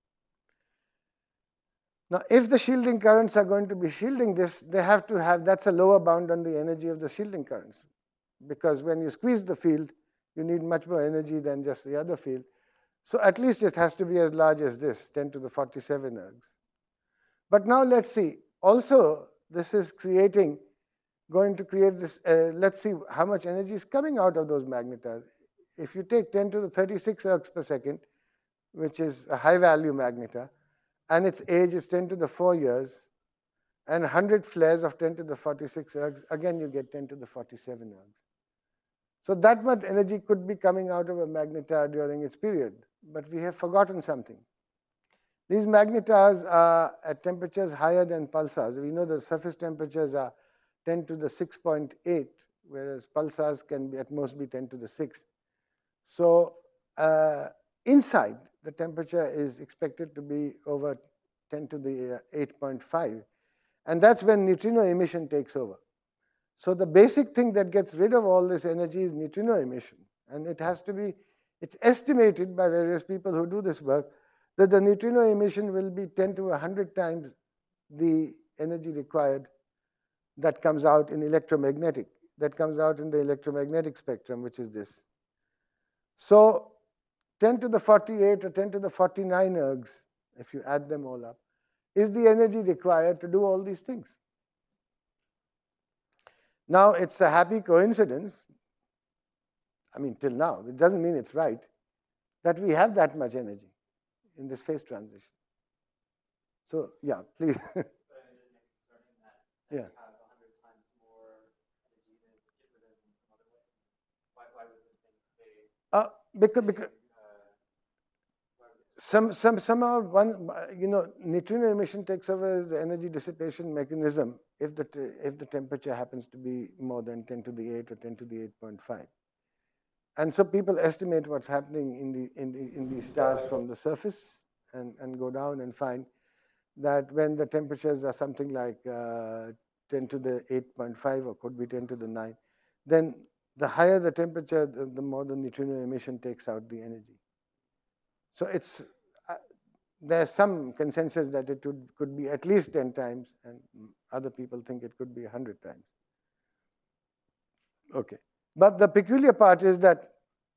Now, if the shielding currents are going to be shielding this, they have to have, that's a lower bound on the energy of the shielding currents. Because when you squeeze the field, you need much more energy than just the other field. So at least it has to be as large as this, 10 to the 47 ergs. But now let's see. Also, this is going to create this, let's see how much energy is coming out of those magnetars. If you take 10 to the 36 ergs per second, which is a high value magnetar, and its age is 10 to the 4 years, and 100 flares of 10 to the 46 ergs, again you get 10 to the 47 ergs. So that much energy could be coming out of a magnetar during its period, but we have forgotten something. These magnetars are at temperatures higher than pulsars. We know the surface temperatures are 10 to the 6.8, whereas pulsars can be at most be 10 to the 6. So inside, the temperature is expected to be over 10 to the 8.5, and that's when neutrino emission takes over. So the basic thing that gets rid of all this energy is neutrino emission, and it has to be, it's estimated by various people who do this work that the neutrino emission will be 10 to 100 times the energy required that comes out in electromagnetic, that comes out in the electromagnetic spectrum, which is this. So 10 to the 48 or 10 to the 49 ergs, if you add them all up, is the energy required to do all these things. Now, it's a happy coincidence, I mean, till now, it doesn't mean it's right, that we have that much energy in this phase transition. So, yeah, please. But I mean, isn't it concerning that Yeah. you have 100 times more energy to get rid of in some other way? Why would this thing stay? Because somehow neutrino emission takes over as the energy dissipation mechanism if the temperature happens to be more than 10 to the 8 or 10 to the 8.5. And so people estimate what's happening in these stars from the surface and go down and find that when the temperatures are something like 10 to the 8.5 or could be 10 to the 9, then the higher the temperature, the more the neutrino emission takes out the energy. So there's some consensus that it could be at least 10 times, and other people think it could be 100 times. Okay. But the peculiar part is that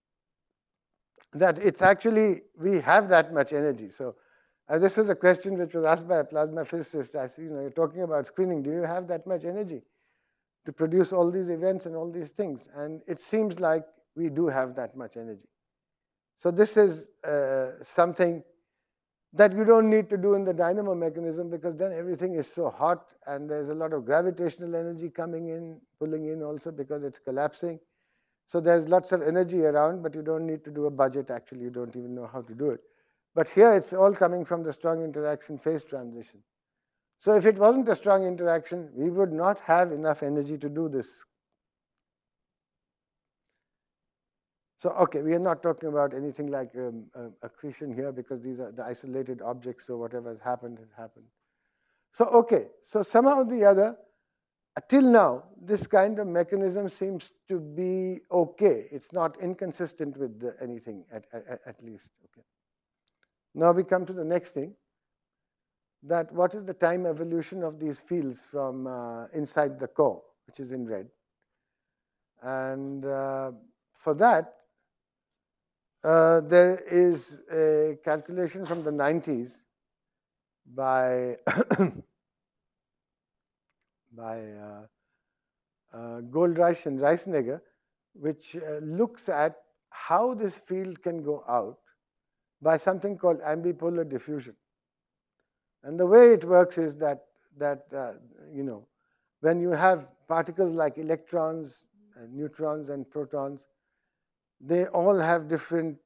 it's actually, we have that much energy. So this is a question which was asked by a plasma physicist. I see, you're talking about screening. Do you have that much energy to produce all these events and all these things? And it seems like we do have that much energy. So this is something that you don't need to do in the dynamo mechanism, because then everything is so hot and there's a lot of gravitational energy coming in, pulling in also because it's collapsing. So there's lots of energy around, but you don't need to do a budget. Actually, you don't even know how to do it. But here it's all coming from the strong interaction phase transition. So if it wasn't a strong interaction, we would not have enough energy to do this. So, okay, we are not talking about anything like accretion here because these are the isolated objects, so whatever has happened has happened. So, okay, so somehow or the other, till now, this kind of mechanism seems to be okay. It's not inconsistent with anything, at least. Okay. Now we come to the next thing, that what is the time evolution of these fields from inside the core, which is in red. And for that, there is a calculation from the 90s by Goldreich and Reisnegger, which looks at how this field can go out by something called ambipolar diffusion. And the way it works is that you know, when you have particles like electrons, neutrons, and protons, they all have different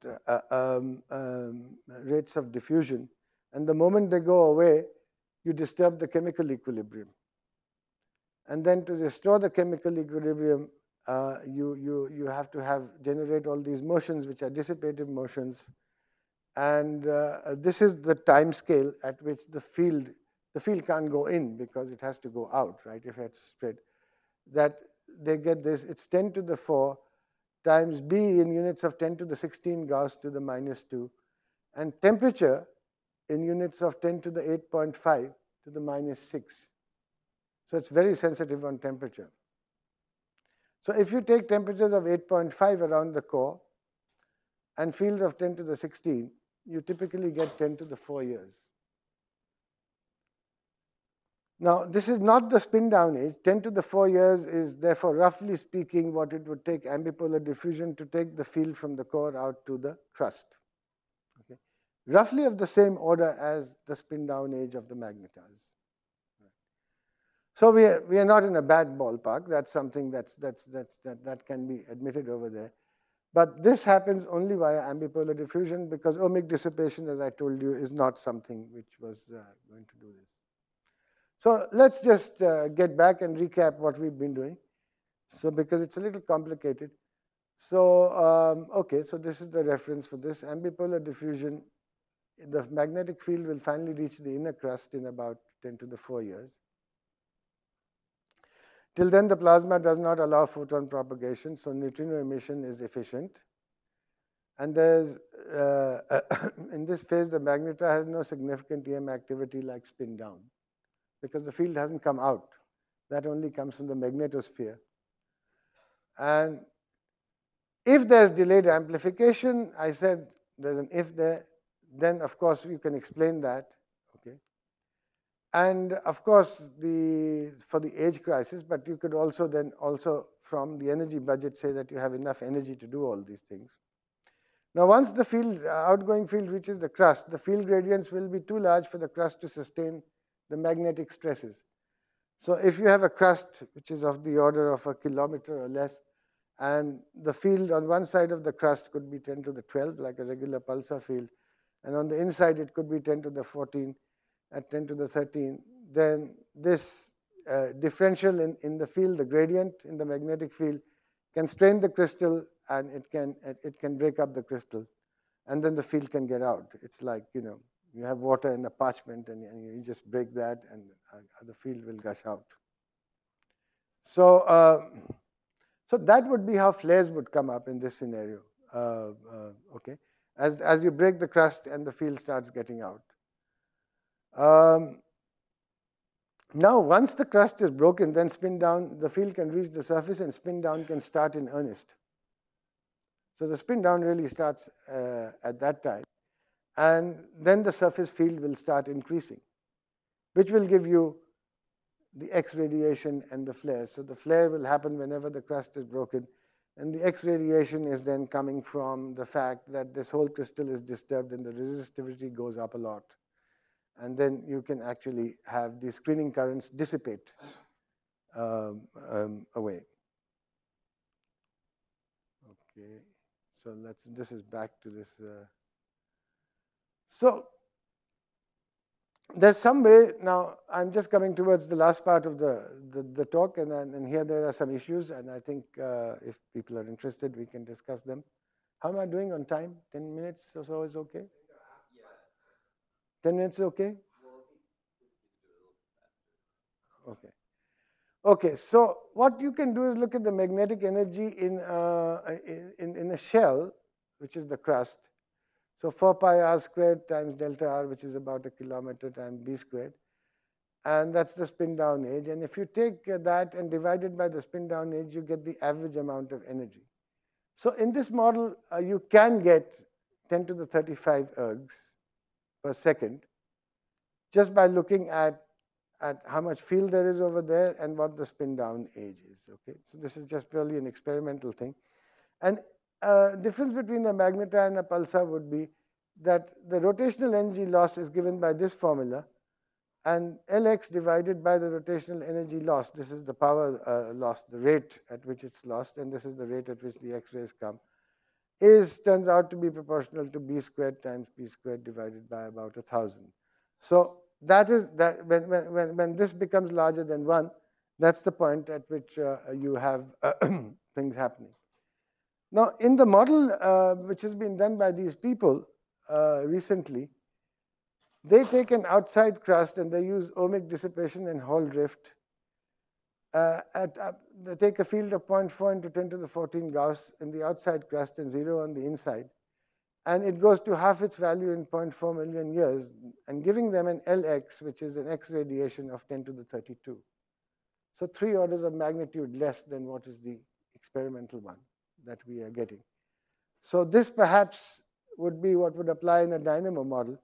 rates of diffusion. And the moment they go away, you disturb the chemical equilibrium. And then to restore the chemical equilibrium, you have to generate all these motions, which are dissipative motions. And this is the time scale at which the field can't go in because it has to go out, right, if it has to spread. That they get this, it's 10 to the 4 times B in units of 10 to the 16 Gauss to the -2, and temperature in units of 10 to the 8.5 to the -6. So it's very sensitive on temperature. So if you take temperatures of 8.5 around the core and fields of 10 to the 16, you typically get 10 to the 4 years. Now, this is not the spin down age. 10 to the 4 years is therefore, roughly speaking, what it would take ambipolar diffusion to take the field from the core out to the crust. Okay. Roughly of the same order as the spin down age of the magnetars. So we are not in a bad ballpark. That's something that can be admitted over there. But this happens only via ambipolar diffusion because ohmic dissipation, as I told you, is not something which was going to do this. So let's just get back and recap what we've been doing. So because it's a little complicated. So, okay, so this is the reference for this. Ambipolar diffusion, the magnetic field will finally reach the inner crust in about 10 to the 4 years. Till then, the plasma does not allow photon propagation, so neutrino emission is efficient. And there's, in this phase, the magnetar has no significant EM activity like spin down, because the field hasn't come out. That only comes from the magnetosphere. And if there's delayed amplification, I said there's an if there, then of course you can explain that. Okay. And of course, for the age crisis, but you could also then from the energy budget say that you have enough energy to do all these things. Now, once the field, outgoing field reaches the crust, the field gradients will be too large for the crust to sustain the magnetic stresses. So if you have a crust which is of the order of 1 kilometer or less, and the field on one side of the crust could be 10 to the 12, like a regular pulsar field, and on the inside it could be 10 to the 14, at 10 to the 13, then this differential in the field, the gradient in the magnetic field, can strain the crystal, and it can break up the crystal, and then the field can get out. It's like, you know, you have water in a parchment, and you just break that, and the field will gush out. So, so that would be how flares would come up in this scenario. Okay, as you break the crust and the field starts getting out. Now, once the crust is broken, then spin down, the field can reach the surface, and spin down can start in earnest. So the spin down really starts at that time. And then the surface field will start increasing, which will give you the X radiation and the flare. So the flare will happen whenever the crust is broken. And the X radiation is then coming from the fact that this whole crystal is disturbed and the resistivity goes up a lot. And then you can actually have the screening currents dissipate away. Okay, so this is back to this. So there's some way, now I'm just coming towards the last part of the talk, and here there are some issues, and I think if people are interested, we can discuss them. How am I doing on time? 10 minutes or so is okay? 10 minutes is okay? Okay. Okay, so what you can do is look at the magnetic energy in a shell, which is the crust. So 4 pi r squared times delta r, which is about a kilometer times b squared. And that's the spin down age. And if you take that and divide it by the spin down age, you get the average amount of energy. So in this model, you can get 10 to the 35 ergs per second just by looking at how much field there is over there and what the spin down age is. Okay, so this is just purely an experimental thing. And difference between a magnetar and a pulsar would be that the rotational energy loss is given by this formula, and Lx divided by the rotational energy loss, this is the power loss, the rate at which it's lost, and this is the rate at which the X-rays come, turns out to be proportional to b squared times p squared divided by about 1,000. So that is that when this becomes larger than 1, that's the point at which you have things happening. Now, in the model which has been done by these people recently, they take an outside crust and they use ohmic dissipation and Hall drift. They take a field of 0.4 into 10 to the 14 Gauss in the outside crust and 0 on the inside. And it goes to half its value in 0.4 million years, and giving them an Lx, which is an X radiation of 10 to the 32. So 3 orders of magnitude less than what is the experimental one that we are getting. So this perhaps would be what would apply in a dynamo model.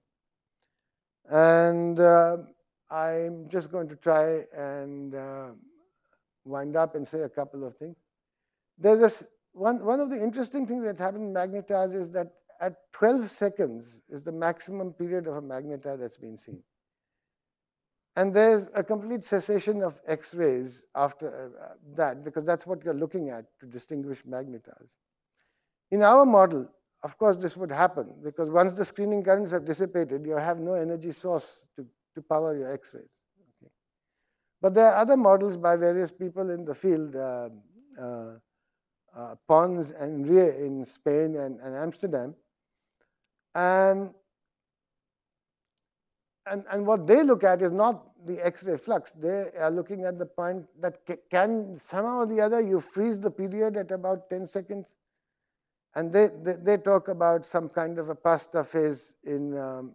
And I'm just going to try and wind up and say a couple of things. There's this, one of the interesting things that's happened in magnetars is that at 12 seconds is the maximum period of a magnetar that's been seen. And there's a complete cessation of X-rays after that, because that's what you're looking at to distinguish magnetars. In our model, of course, this would happen, because once the screening currents have dissipated, you have no energy source to power your X-rays. Okay. But there are other models by various people in the field, Pons and Rie in Spain and Amsterdam. And what they look at is not the X-ray flux. They are looking at the point that can somehow or the other you freeze the period at about 10 seconds. And they talk about some kind of a pasta phase in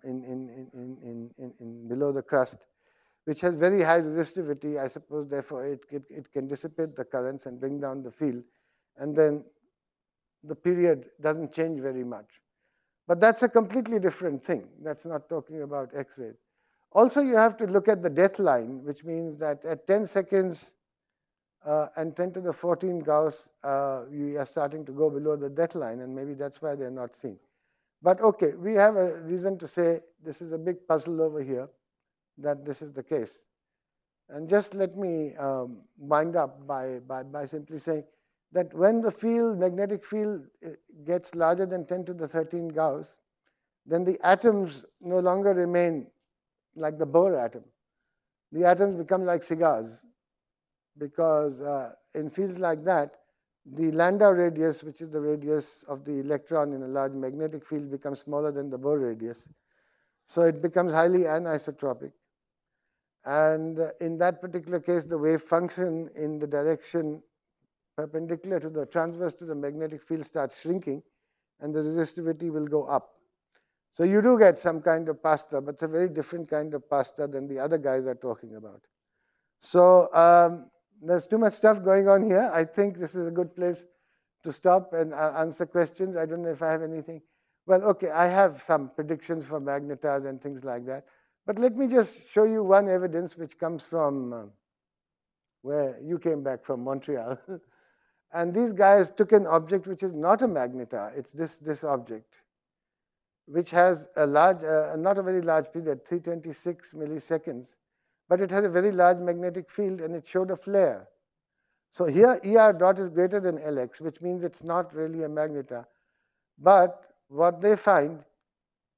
below the crust, which has very high resistivity. I suppose, therefore, it can dissipate the currents and bring down the field. And then the period doesn't change very much. But that's a completely different thing. That's not talking about X-rays. Also, you have to look at the death line, which means that at 10 seconds and 10 to the 14 Gauss, you are starting to go below the death line, and maybe that's why they're not seen. But okay, we have a reason to say this is a big puzzle over here, that this is the case. And just let me wind up by simply saying that when the field, magnetic field, gets larger than 10 to the 13 Gauss, then the atoms no longer remain like the Bohr atom. The atoms become like cigars, because in fields like that, the Landau radius, which is the radius of the electron in a large magnetic field, becomes smaller than the Bohr radius. So it becomes highly anisotropic. And in that particular case, the wave function in the direction perpendicular to the transverse to the magnetic field starts shrinking, and the resistivity will go up. So you do get some kind of pasta, but it's a very different kind of pasta than the other guys are talking about. So there's too much stuff going on here. I think this is a good place to stop and answer questions. I don't know if I have anything. Well, okay, I have some predictions for magnetars and things like that. But let me just show you one evidence which comes from where you came back from, Montreal. And these guys took an object which is not a magnetar. It's this object, which has a large, not a very large period, 326 milliseconds, but it has a very large magnetic field, and it showed a flare. So here ER dot is greater than Lx, which means it's not really a magnetar. But what they find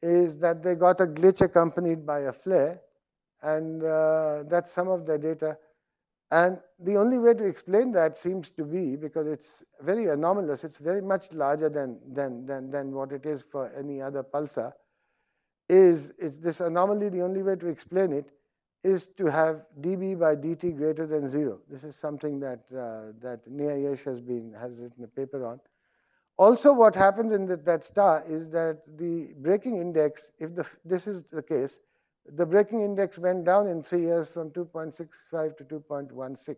is that they got a glitch accompanied by a flare, and that's some of their data. And the only way to explain that seems to be, because it's very anomalous, it's very much larger than what it is for any other pulsar, is this anomaly, the only way to explain it is to have dB by dt greater than 0. This is something that Nia Yesh has written a paper on. Also, what happens in that star is that the breaking index, if this is the case, the breaking index went down in 3 years from 2.65 to 2.16.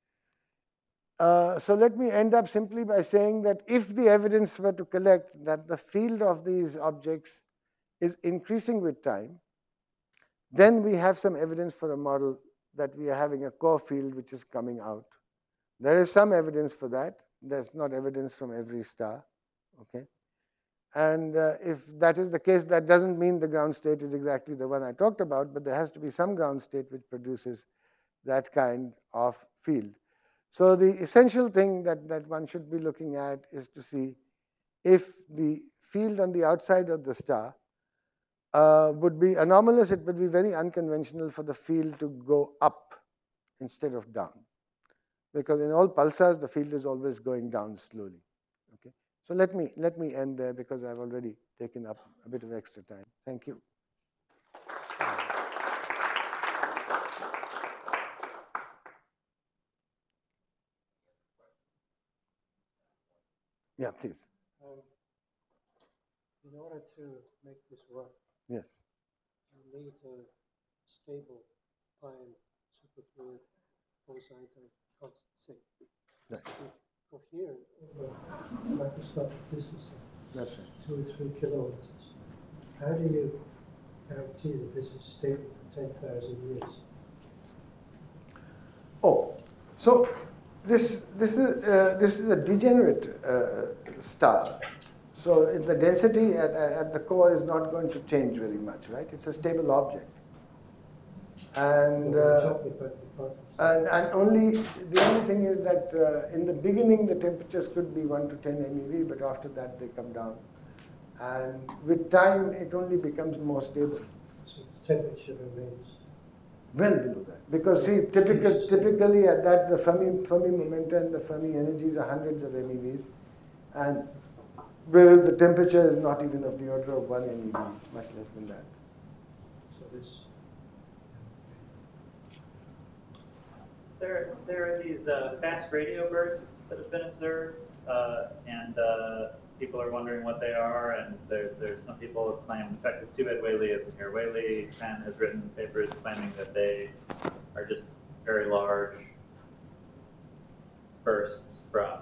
So let me end up simply by saying that if the evidence were to collect that the field of these objects is increasing with time, then we have some evidence for a model that we are having a core field which is coming out. There is some evidence for that. There's not evidence from every star, okay? And if that is the case, that doesn't mean the ground state is exactly the one I talked about, but there has to be some ground state which produces that kind of field. So the essential thing that one should be looking at is to see if the field on the outside of the star would be anomalous. It would be very unconventional for the field to go up instead of down, because in all pulsars, the field is always going down slowly. Okay? So let me end there because I've already taken up a bit of extra time. Thank you. Yeah, please. In order to make this work, Yes. you need a stable fine superfluid Bose-Einstein constant sink. Right. For here, microscopic distance, That's right. 2 or 3 kilometers. How do you guarantee that this is stable for 10,000 years? Oh, so this is a degenerate star. So the density at the core is not going to change very much, right? It's a stable object. And only the only thing is that in the beginning the temperatures could be 1 to 10 MeV, but after that they come down. And with time it only becomes more stable. So the temperature remains well below that. Because see, typically at that the Fermi momenta and the Fermi energies are hundreds of MeVs, and whereas the temperature is not even of the order of 1 MeV, it's much less than that. so this. There are these fast radio bursts that have been observed, and people are wondering what they are, and there's some people who claim, in fact, this 2-bit Whaley isn't here. Whaley Chen has written papers claiming that they are just very large bursts from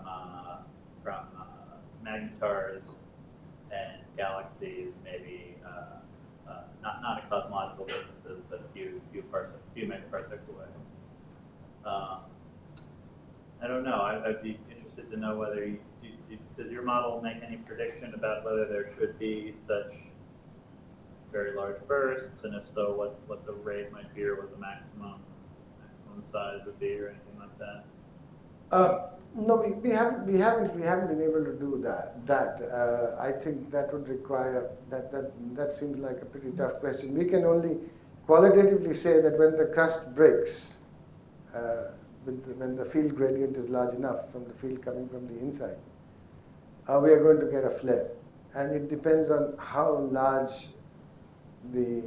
magnetars and galaxies, maybe not at cosmological distances, but a few megaparsecs away. I don't know. I'd be interested to know whether does your model make any prediction about whether there should be such very large bursts, and if so, what the rate might be, or what the maximum size would be, or anything like that? No, we haven't been able to do that. I think that would require that seems like a pretty tough question. We can only qualitatively say that when the crust breaks, when the field gradient is large enough from the field coming from the inside, we are going to get a flare, and it depends on how large the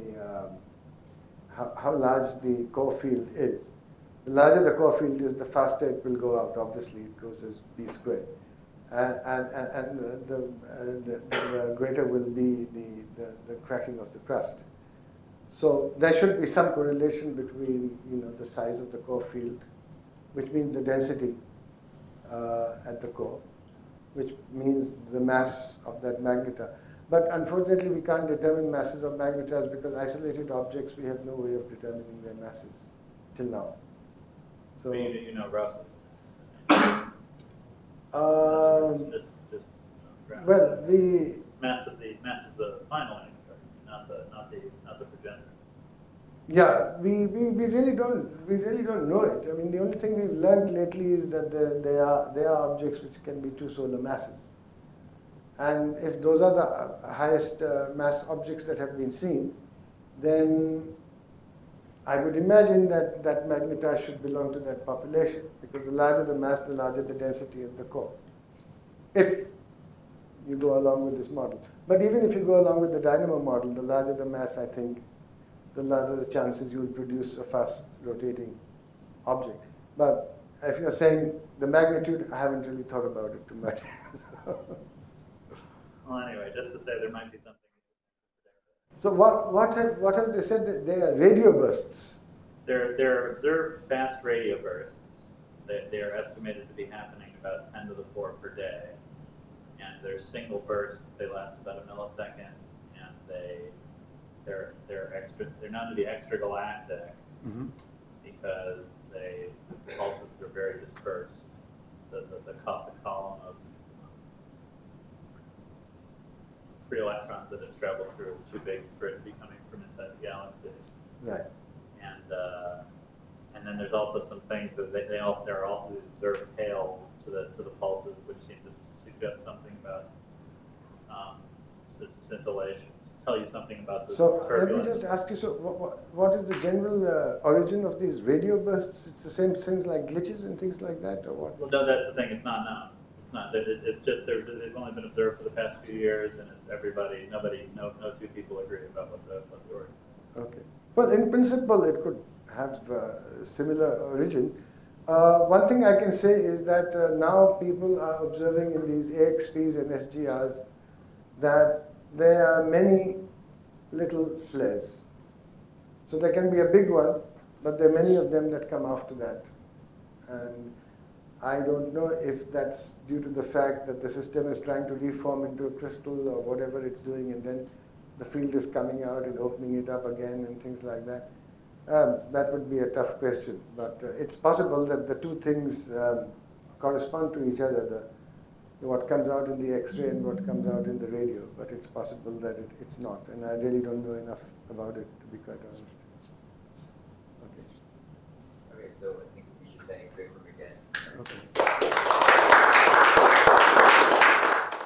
core field is. The larger the core field is, the faster it will go out. Obviously, it goes as b squared, and the greater will be the cracking of the crust. So there should be some correlation between the size of the core field, which means the density at the core, which means the mass of that magnetar. But unfortunately, we can't determine masses of magnetars because isolated objects, we have no way of determining their masses till now. So you know roughly. Well, the mass of the final integer, not the progenitor. Yeah, we really don't know it. I mean, the only thing we've learned lately is that there are objects which can be 2 solar masses. And if those are the highest mass objects that have been seen, then I would imagine that that magnetite should belong to that population, because the larger the mass, the larger the density of the core, if you go along with this model. But even if you go along with the dynamo model, the larger the mass, I think, the larger the chances you will produce a fast rotating object. But if you're saying the magnitude, I haven't really thought about it too much. Well, anyway, just to say there might be something. So what have they said? That they are radio bursts. They're observed fast radio bursts. They are estimated to be happening about 10 to the 4 per day. And they're single bursts. They last about a millisecond, and they're known to be extragalactic because the pulses are very dispersed. The column of free electrons that it's traveled through is too big for it to be coming from inside the galaxy. Right. And then there's also some things that there are also these observed tails to the pulses, which seem to suggest something about scintillations, tell you something about the So let me turbulence. just ask you, so what is the general origin of these radio bursts? It's the same things like glitches and things like that, or what? Well, no, that's the thing. It's not known. It's not. It's just they've only been observed for the past few years, and it's everybody. No two people agree about what the origin is. Okay. Well, in principle, it could have similar origin. One thing I can say is that now people are observing in these AXPs and SGRs that there are many little flares. So there can be a big one, but there are many of them that come after that. And I don't know if that's due to the fact that the system is trying to reform into a crystal or whatever it's doing, and then the field is coming out and opening it up again and things like that. That would be a tough question, but it's possible that the two things correspond to each other, what comes out in the X-ray and what comes out in the radio, but it's possible that it's not, and I really don't know enough about it, to be quite honest. Okay.